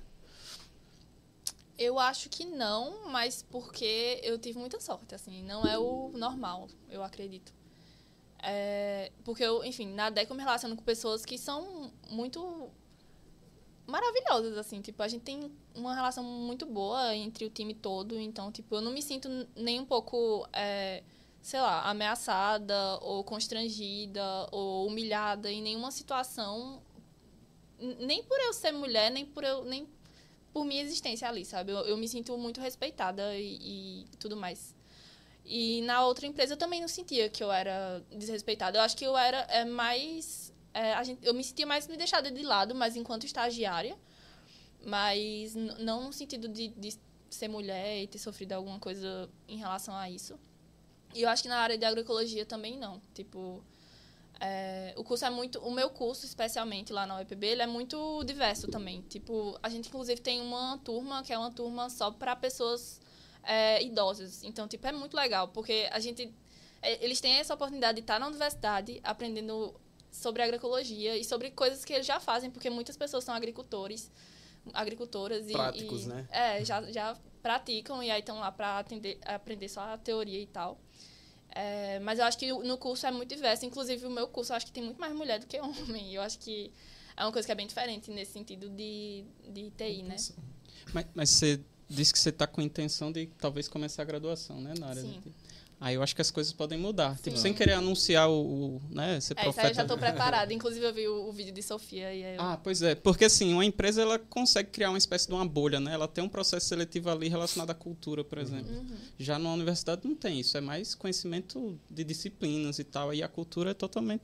Eu acho que não, mas porque eu tive muita sorte, assim, não é o normal, eu acredito. É, porque eu, enfim, na D E C eu me relaciono com pessoas que são muito maravilhosas, assim, tipo, a gente tem uma relação muito boa entre o time todo, então, tipo, eu não me sinto nem um pouco, é, sei lá, ameaçada ou constrangida ou humilhada em nenhuma situação, nem por eu ser mulher, nem por eu... Nem por minha existência ali, sabe? Eu, eu me sinto muito respeitada e, e tudo mais. E na outra empresa eu também não sentia que eu era desrespeitada. Eu acho que eu era é, mais... É, a gente, eu me sentia mais me deixada de lado, mas enquanto estagiária. Mas n- não no sentido de, de ser mulher e ter sofrido alguma coisa em relação a isso. E eu acho que na área de agroecologia também não. Tipo... É, o curso é muito... O meu curso, especialmente lá na U E P B, ele é muito diverso também. Tipo, a gente, inclusive, tem uma turma que é uma turma só para pessoas é, idosas. Então, tipo, é muito legal, porque a gente... É, eles têm essa oportunidade de estar na universidade aprendendo sobre agroecologia e sobre coisas que eles já fazem, porque muitas pessoas são agricultores, agricultoras. Práticos, e, né? É, já, já praticam e aí estão lá para aprender só a teoria e tal. É, mas eu acho que no curso é muito diverso. Inclusive, o meu curso, eu acho que tem muito mais mulher do que homem. Eu acho que é uma coisa que é bem diferente nesse sentido de, de T I, né? Mas, mas você disse que você está com a intenção de talvez começar a graduação, né? Na área Sim. de... Aí eu acho que as coisas podem mudar. Sim. Tipo, sem querer anunciar o... o né, ser É, profeta. isso aí eu já estou preparada. Inclusive, eu vi o, o vídeo de Sofia. E aí eu... Ah, pois é. Porque, assim, uma empresa ela consegue criar uma espécie de uma bolha, né? Ela tem um processo seletivo ali relacionado à cultura, por exemplo. Uhum. Já na universidade não tem isso. É mais conhecimento de disciplinas e tal. Aí a cultura é totalmente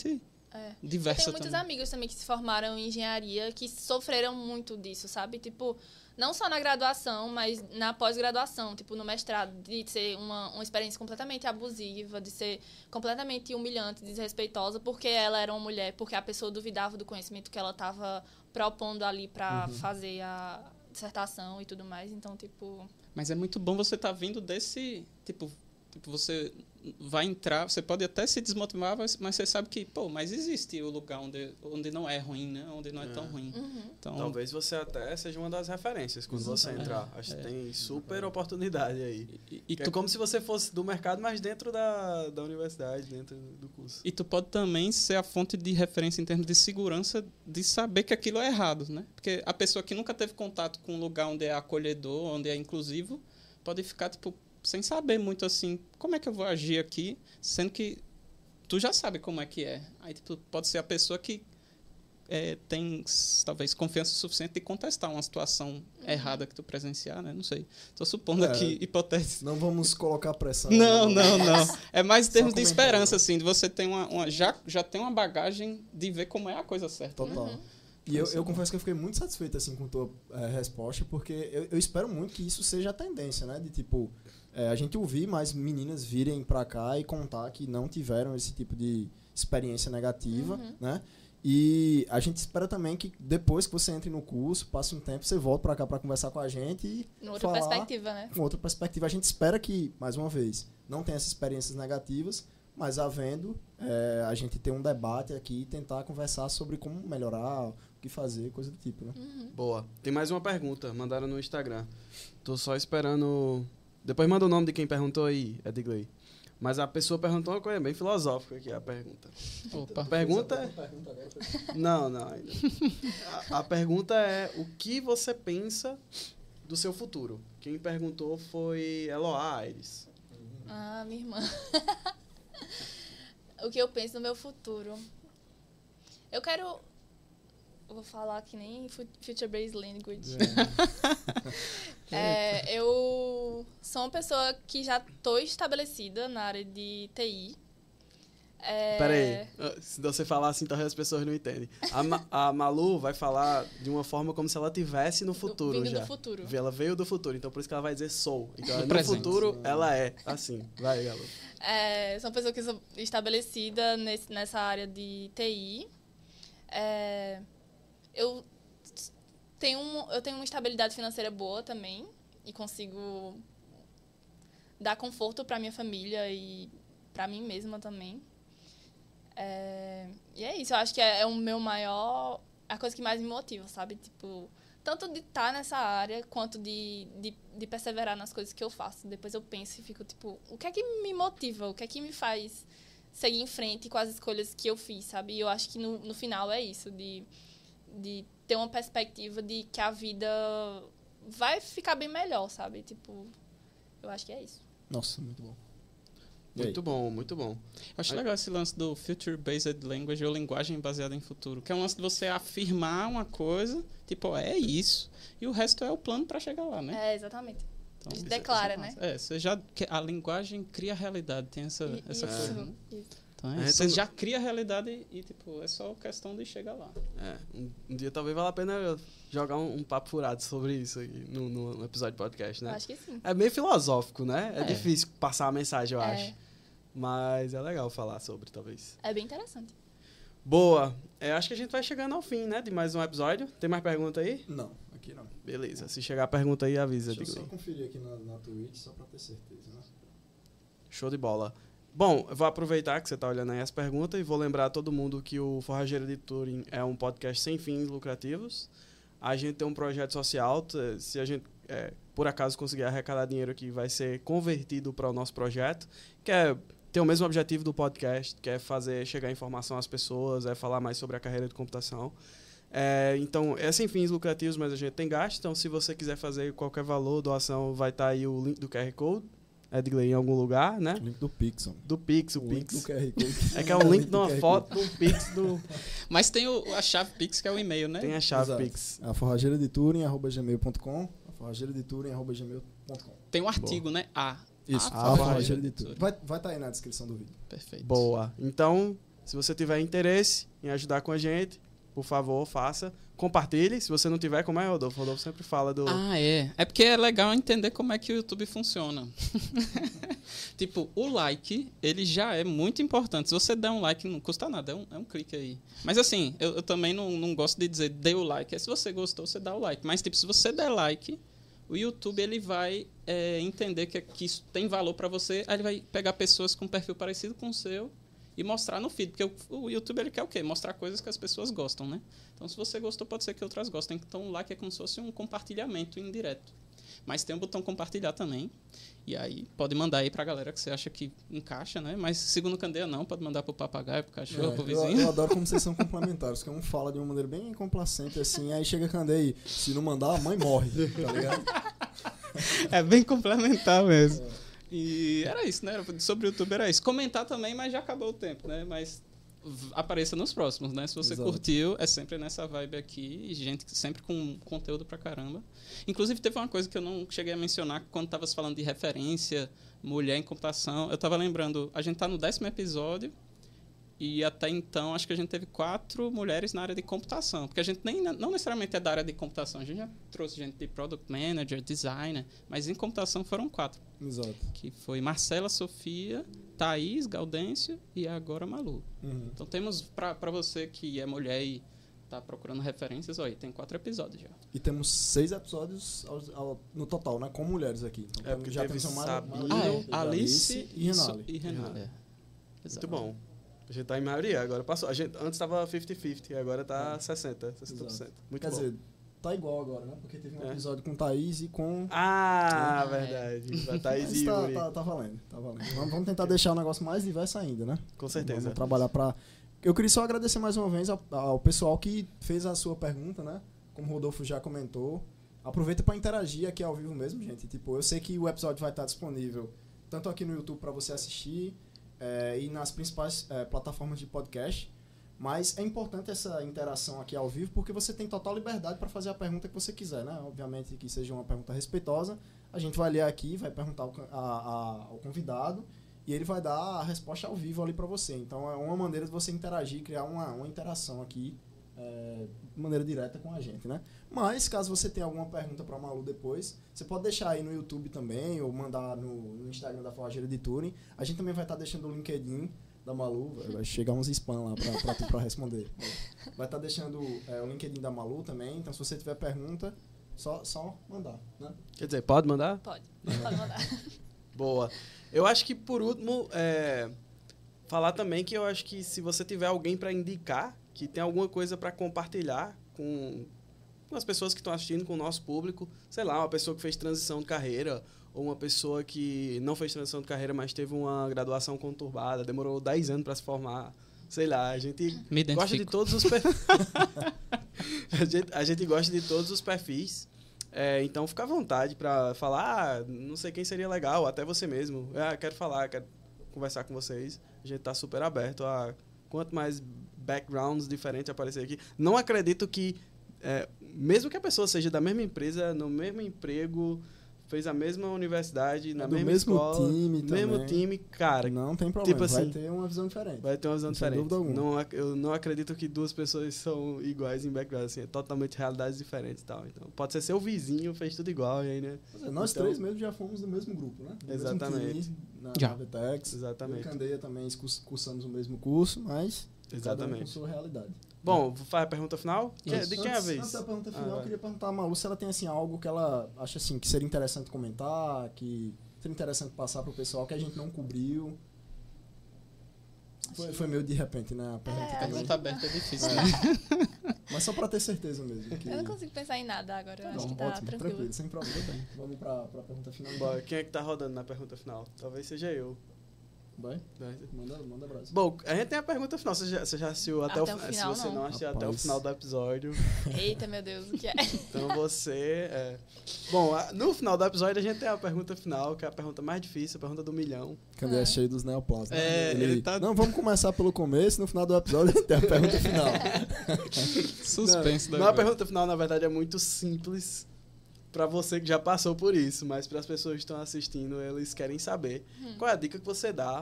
É. diversa Eu tenho muitos também. amigos também que se formaram em engenharia que sofreram muito disso, sabe? Tipo, não só na graduação, mas na pós-graduação, tipo, no mestrado, de ser uma, uma experiência completamente abusiva, de ser completamente humilhante, desrespeitosa, porque ela era uma mulher, porque a pessoa duvidava do conhecimento que ela estava propondo ali para Uhum. fazer a dissertação e tudo mais. Então, tipo... Mas é muito bom você estar vindo desse, tipo, tipo, você vai entrar, você pode até se desmotivar, mas mas você sabe que, pô, mas existe o lugar onde, onde não é ruim, né? Onde não é, É. tão ruim. Uhum. Então, Talvez você até seja uma das referências quando você Exatamente. entrar. Acho que É. tem super oportunidade aí. e, e Que é tu, como se você fosse do mercado, mas dentro da, da universidade, dentro do curso. e tu pode também ser a fonte de referência em termos de segurança, de saber que aquilo é errado, né? Porque a pessoa que nunca teve contato com um lugar onde é acolhedor, onde é inclusivo, pode ficar, tipo, sem saber muito assim, como é que eu vou agir aqui, sendo que tu já sabe como é que é. Aí, tipo, pode ser a pessoa que é, tem, talvez, confiança suficiente de contestar uma situação errada que tu presenciar, né? Não sei. Tô supondo É. aqui hipótese. Não vamos colocar pressão. Não, não, não. É mais em Só termos de comentário. esperança, assim, de você ter uma, uma já, já tem uma bagagem de ver como é a coisa certa. Total. Uhum. E eu, eu confesso que eu fiquei muito satisfeito assim, com a tua eh, resposta, porque eu, eu espero muito que isso seja a tendência, né? De tipo, eh, a gente ouvir mais meninas virem pra cá e contar que não tiveram esse tipo de experiência negativa, Uhum. né? E a gente espera também que depois que você entre no curso, passe um tempo, você volte pra cá pra conversar com a gente e Numa outra falar perspectiva, né? com outra perspectiva. A gente espera que, mais uma vez, não tenha essas experiências negativas, mas havendo, eh, a gente ter um debate aqui e tentar conversar sobre como melhorar, o que fazer, coisa do tipo, né? Uhum. Boa. Tem mais uma pergunta, mandaram no Instagram. Tô só esperando... Depois manda o nome de quem perguntou aí, Edgley. Mas a pessoa perguntou uma coisa bem filosófica aqui, a pergunta. Opa. A pergunta é... Não, não, ainda. A, a pergunta é, o que você pensa do seu futuro? Quem perguntou foi Eloá Aires. Ah, minha irmã. O que eu penso no meu futuro? Eu quero... Eu vou falar que nem fu- future-based language. É, eu sou uma pessoa que já estou estabelecida na área de T I. É, Pera aí, se você falar assim, talvez as pessoas não entendem. A, Ma- a Malu vai falar de uma forma como se ela estivesse no do- futuro vindo já. do futuro. Ela veio do futuro, então por isso que ela vai dizer sou. Então Do no presente. futuro ela é assim. Vai, Galo. É, sou uma pessoa que sou estabelecida nesse, nessa área de T I. É, eu, tenho um, eu tenho uma estabilidade financeira boa também e consigo dar conforto para minha família e para mim mesma também. É, e é isso, eu acho que é, é o meu maior... a coisa que mais me motiva, sabe? Tipo, tanto de estar nessa área, quanto de, de, de perseverar nas coisas que eu faço. Depois eu penso e fico, tipo, o que é que me motiva? O que é que me faz seguir em frente com as escolhas que eu fiz, sabe? E eu acho que no, no final é isso, de, de ter uma perspectiva de que a vida vai ficar bem melhor, sabe? Tipo, eu acho que é isso. Nossa, muito bom. E aí? Muito bom, muito bom. Eu acho legal esse lance do Future-Based Language ou linguagem baseada em futuro, que é um lance de você afirmar uma coisa, tipo, ó, é isso, e o resto é o plano para chegar lá, né? É, exatamente. Então, Isso isso- declara, isso é né? massa. É, você já, que a linguagem cria a realidade, tem essa, E- essa isso, coisa. Né? isso. Então, É, é, você então- já cria a realidade e, e, tipo, é só questão de chegar lá. É, um, um dia talvez valha a pena eu jogar um, um papo furado sobre isso aí no, no, no episódio de podcast, né? Eu acho que sim. É meio filosófico, né? É, É. difícil passar a mensagem, eu É. acho. Mas é legal falar sobre, talvez. É bem interessante. Boa. É, acho que a gente vai chegando ao fim, né? De mais um episódio. Tem mais pergunta aí? Não, aqui não. Beleza. Se chegar a pergunta aí, avisa. Deixa eu só Digley. conferir aqui na, na Twitch, só pra ter certeza, né? Show de bola. Bom, eu vou aproveitar que você está olhando aí as perguntas e vou lembrar a todo mundo que o Forrageiro de Turing é um podcast sem fins lucrativos. A gente tem um projeto social. t- Se a gente, é, por acaso, conseguir arrecadar dinheiro aqui, vai ser convertido para o nosso projeto, que é ter o mesmo objetivo do podcast, que é fazer chegar informação às pessoas, é falar mais sobre a carreira de computação. É, então, é sem fins lucrativos, mas a gente tem gasto. Então, se você quiser fazer qualquer valor, doação, vai estar aí o link do Q R Code, Edgley, em algum lugar, né? Link do Pixel. Do Pix, o, O link Pix. do Q R Code. É que é um link de do uma Q R foto do Pix do... Mas tem o, a chave Pix, que é o e-mail, né? Tem a chave Exato. Pix. A forrageira de Turing, arroba gmail ponto com. A forrageira de Turing, arroba gmail ponto com. Tem um artigo, né? A. Isso, A a Forrageira forrageira de de Turing. Turing. Vai estar vai tá aí na descrição do vídeo. Perfeito. Boa. Então, Se você tiver interesse em ajudar com a gente, por favor, faça. Compartilhe. Se você não tiver, como é, Rodolfo? O Rodolfo sempre fala do... Ah, é. É porque é legal entender como é que o YouTube funciona. Tipo, o like, ele já é muito importante. Se você der um like, não custa nada. É um, é um clique aí. Mas assim, eu, eu também não, não gosto de dizer dê o like. É se você gostou, você dá o like. Mas, tipo, se você der like, o YouTube ele vai é, entender que, que isso tem valor para você. Aí ele vai pegar pessoas com um perfil parecido com o seu e mostrar no feed. Porque o, o YouTube ele quer o quê? Mostrar coisas que as pessoas gostam, né? Então, se você gostou, pode ser que outras gostem. Então, o like é como se fosse um compartilhamento indireto. Mas tem o botão compartilhar também. E aí, pode mandar aí pra galera que você acha que encaixa, né? Mas, segundo Candeia, não. Pode mandar pro papagaio, pro cachorro, É, pro eu, vizinho. eu adoro como vocês são complementares, que um fala de uma maneira bem complacente, assim, aí chega a Candeia e, se não mandar, a mãe morre, tá ligado? É bem complementar mesmo. É. E era isso, né? Sobre o YouTube era isso. Comentar também, mas já acabou o tempo, né? Mas v- apareça nos próximos, né? Se você Exato. curtiu, é sempre nessa vibe aqui. E gente que sempre com conteúdo pra caramba. Inclusive, teve uma coisa que eu não cheguei a mencionar quando tava se falando de referência, mulher em computação. Eu tava lembrando, a gente tá no décimo episódio. E até então, acho que a gente teve quatro mulheres na área de computação. Porque a gente nem, não necessariamente é da área de computação. A gente já trouxe gente de Product Manager, Designer. Mas em computação foram quatro. Exato. Que foi Marcela, Sofia, Thaís, Gaudêncio e agora Malu. Uhum. Então temos, para você que é mulher e tá procurando referências, olha, tem quatro episódios já. E temos seis episódios ao- ao- no total, né? Com mulheres aqui. Então, É, porque já teve temos mais, Sabina, mais- Ah, é. Alice Alice e So- Renale. E Renale. Renale. é. Exato. Muito bom. A gente tá em maioria, agora passou. A gente, antes tava cinquenta cinquenta, agora tá sessenta, sessenta por cento. Muito Quer bom. dizer, tá igual agora, né? Porque teve um É. episódio com Thaís e com... Ah, Ah, verdade. Vai Thaís Mas e tá, Yuri. tá, tá valendo, tá valendo. Vamos, vamos tentar deixar o negócio mais diverso ainda, né? Com certeza. Vamos trabalhar pra... Eu queria só agradecer mais uma vez ao, ao pessoal que fez a sua pergunta, né? Como o Rodolfo já comentou. Aproveita para interagir aqui ao vivo mesmo, gente. Tipo, eu sei que o episódio vai estar disponível tanto aqui no YouTube para você assistir é, e nas principais é, plataformas de podcast. Mas é importante essa interação aqui ao vivo porque você tem total liberdade para fazer a pergunta que você quiser, né? Obviamente que seja uma pergunta respeitosa. A gente vai ler aqui, vai perguntar ao, a, a, ao convidado e ele vai dar a resposta ao vivo ali para você. Então é uma maneira de você interagir, criar uma, uma interação aqui é, de maneira direta com a gente, né? Mas caso você tenha alguma pergunta para a Malu depois, você pode deixar aí no YouTube também ou mandar no, no Instagram da Forrageira de Turing. A gente também vai estar deixando o LinkedIn da Malu, vai chegar uns spam lá pra, pra tu pra responder. Vai estar deixando é, o LinkedIn da Malu também, então se você tiver pergunta, só, só mandar, né? Quer dizer, pode mandar? Pode, pode mandar. Boa. Eu acho que, por último, é, falar também que eu acho que se você tiver alguém para indicar, que tem alguma coisa para compartilhar com, com as pessoas que estão assistindo, com o nosso público, sei lá, uma pessoa que fez transição de carreira, ou uma pessoa que não fez transição de carreira, mas teve uma graduação conturbada, demorou dez anos para se formar, sei lá, a gente Me gosta de identifico. todos os perfis. a, gente, a gente gosta de todos os perfis. É, então fica à vontade para falar, ah, não sei quem seria legal, até você mesmo. Ah, quero falar, quero conversar com vocês. A gente tá super aberto a quanto mais backgrounds diferentes aparecer aqui. Não acredito que, é, mesmo que a pessoa seja da mesma empresa, no mesmo emprego, fez a mesma universidade, na Do mesma mesmo escola, time mesmo também. time, cara, Não tem problema, tipo vai assim, ter uma visão diferente. vai ter uma visão Sem diferente. dúvida alguma. Não, ac- eu não acredito que duas pessoas são iguais em background, assim, é totalmente realidades diferentes e tal. Então, pode ser seu vizinho, fez tudo igual, e aí, né? Pois é, nós Então- três mesmo já fomos do mesmo grupo, né? Do Exatamente. Mesmo time, na, Já. na Vetex. Exatamente. Eu e Candeia também curs- cursamos o mesmo curso, mas cada um com Exatamente. sua realidade. Bom, vou fazer a pergunta final? Que- Isso. de quem é a Antes- vez? Antes da pergunta final, Ah, eu vai. queria perguntar a Malu se ela tem assim, algo que ela acha assim, que seria interessante comentar, que seria interessante passar pro pessoal, que a gente não cobriu. Foi, foi meio de repente, né? A pergunta É, também. Pergunta aberta é difícil, É. né? Mas só pra ter certeza mesmo. Que... Eu não consigo pensar em nada agora, eu Tá acho bom, que tá ótimo, tranquilo. tranquilo, sem problema. Bem. Vamos pra, pra pergunta final. Bora, quem é que tá rodando na pergunta final? Talvez seja eu. Vai? Né? Manda, manda abraço. Bom, a gente tem a pergunta final. Você já, você já assistiu até, Até o, o fi- final, Se você não, não. assistiu até o Rapaz. final do episódio, Eita, meu Deus, o que é? então você... É... Bom, a- no final do episódio a gente tem a pergunta final, que é a pergunta mais difícil, a pergunta do milhão. Cadê Ah. é cheio dos neoplasmas? É, ele tá- Não, vamos começar pelo começo, no final do episódio a gente tem a pergunta final. Suspense Não, da não, a coisa. pergunta final, na verdade, é muito simples pra você que já passou por isso, mas para as pessoas que estão assistindo, eles querem saber Hum. qual é a dica que você dá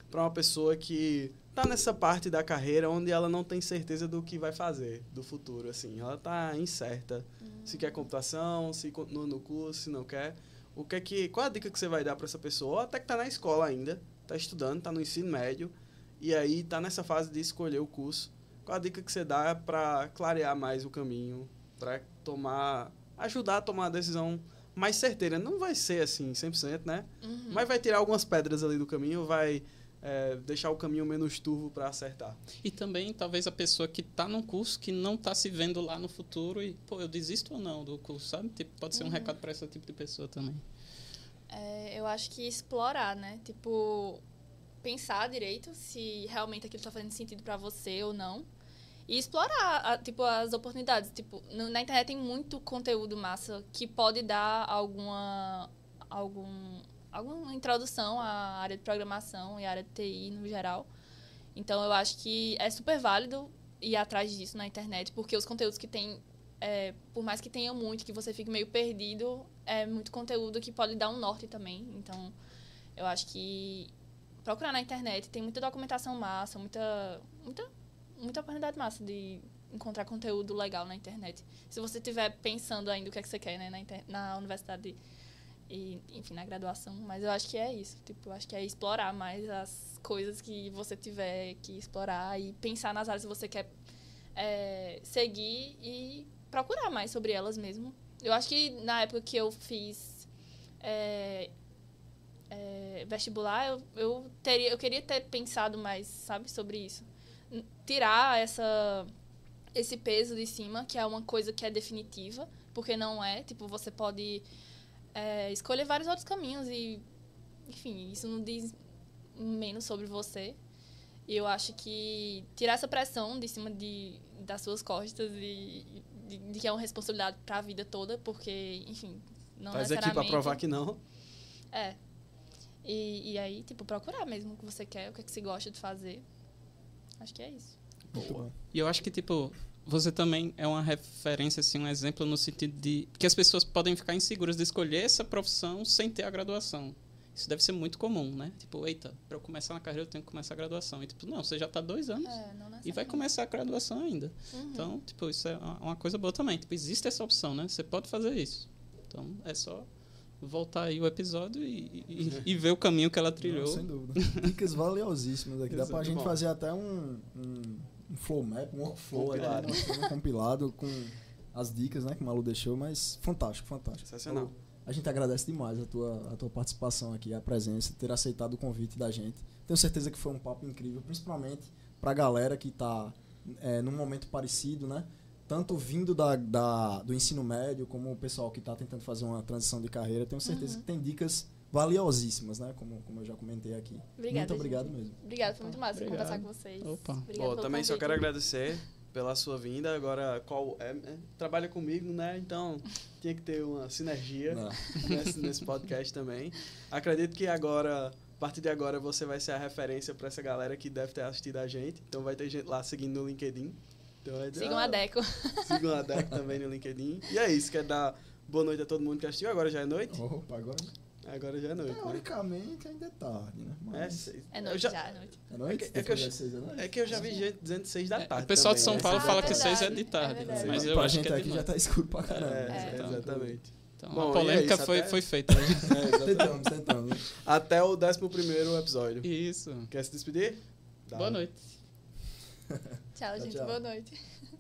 para uma pessoa que tá nessa parte da carreira onde ela não tem certeza do que vai fazer, do futuro, assim. Ela tá incerta. Uhum. Se quer computação, se continua no curso, se não quer. O que é que, qual a dica que você vai dar para essa pessoa? Ou até que tá na escola ainda, tá estudando, tá no ensino médio, e aí tá nessa fase de escolher o curso. Qual a dica que você dá para clarear mais o caminho, para tomar, ajudar a tomar uma decisão mais certeira? Não vai ser assim, cem por cento, né? Uhum. Mas vai tirar algumas pedras ali do caminho, vai é, deixar o caminho menos turvo para acertar. E também, talvez, a pessoa que está num curso que não está se vendo lá no futuro e, pô, eu desisto ou não do curso, sabe? Tipo, pode ser um uhum. recado para esse tipo de pessoa também. É, eu acho que explorar, né? Tipo, pensar direito se realmente aquilo está fazendo sentido para você ou não. E explorar, a, tipo, as oportunidades. Tipo, no, na internet tem muito conteúdo massa que pode dar alguma, algum, alguma introdução à área de programação e à área de T I no geral. Então, eu acho que é super válido ir atrás disso na internet, porque os conteúdos que tem, é, por mais que tenha muito, que você fique meio perdido, é muito conteúdo que pode dar um norte também. Então, eu acho que procurar na internet, tem muita documentação massa, muita... muita muita oportunidade massa de encontrar conteúdo legal na internet. Se você estiver pensando ainda o que é que você quer, né, na, inter... na universidade e, enfim, na graduação. Mas eu acho que é isso. Tipo, eu acho que é explorar mais as coisas que você tiver que explorar e pensar nas áreas que você quer é, seguir e procurar mais sobre elas mesmo. Eu acho que na época que eu fiz é, é, vestibular, eu, eu, teria, eu queria ter pensado mais, sabe, sobre isso. Tirar essa, esse peso de cima, que é uma coisa que é definitiva, porque não é. Tipo, você pode é, escolher vários outros caminhos e, enfim, isso não diz menos sobre você. E eu acho que tirar essa pressão de cima de, das suas costas e de, de que é uma responsabilidade para a vida toda, porque, enfim, não Faz necessariamente... aqui para provar que não. É. E, e aí, tipo, procurar mesmo o que você quer, o que, é que você gosta de fazer. Acho que é isso. Boa. E eu acho que, tipo, você também é uma referência, assim, um exemplo no sentido de que as pessoas podem ficar inseguras de escolher essa profissão sem ter a graduação. Isso deve ser muito comum, né? Tipo, eita, para eu começar na carreira eu tenho que começar a graduação. E, tipo, não, você já está dois anos é, e vai começar a graduação ainda. Uhum. Então, tipo, isso é uma coisa boa também. Tipo, existe essa opção, né? Você pode fazer isso. Então, é só voltar aí o episódio e, e, e ver o caminho que ela trilhou. Não, sem dúvida. Dicas valiosíssimas aqui. Dá pra gente fazer até um, um, um flow map, um workflow compilado. Aqui, um compilado com as dicas, né, que o Malu deixou, mas fantástico, fantástico. Sensacional. A gente agradece demais a tua, a tua participação aqui, a presença, ter aceitado o convite da gente. Tenho certeza que foi um papo incrível, principalmente pra galera que tá é, num momento parecido, né? Tanto vindo da, da, do ensino médio, como o pessoal que está tentando fazer uma transição de carreira, tenho certeza uhum. que tem dicas valiosíssimas, né? Como, como eu já comentei aqui. Obrigada, muito obrigado gente. mesmo. Obrigada, foi muito massa obrigado. conversar com vocês. Opa. Bom, também só quero agradecer pela sua vinda. Agora, qual é, é, trabalha comigo, né? Então, tinha que ter uma sinergia nesse, nesse podcast também. Acredito que agora, a partir de agora, você vai ser a referência para essa galera que deve ter assistido a gente. Então, vai ter gente lá seguindo no LinkedIn. Então, sigam ah, a Deco. Sigam a Deco também no LinkedIn. E é isso, quer dar boa noite a todo mundo que assistiu. Agora já é noite? Opa, agora... Agora já é noite, teoricamente, né? ainda é tarde, né? Mas... É, é noite já, já, é noite. É noite? É que, é que, eu, seis da noite? É que eu já vi gente dizendo seis da tarde. O pessoal também, de São né? Paulo ah, fala é que seis é de tarde. É mas eu pra acho gente que é aqui já tá escuro pra caramba. É, é, exatamente. Então, bom, a polêmica é isso, foi, até... foi feita. É, tentamos, tentamos. Até o décimo primeiro episódio. Isso. Quer se despedir? Boa noite. Tchau, gente. Tchau. Boa noite.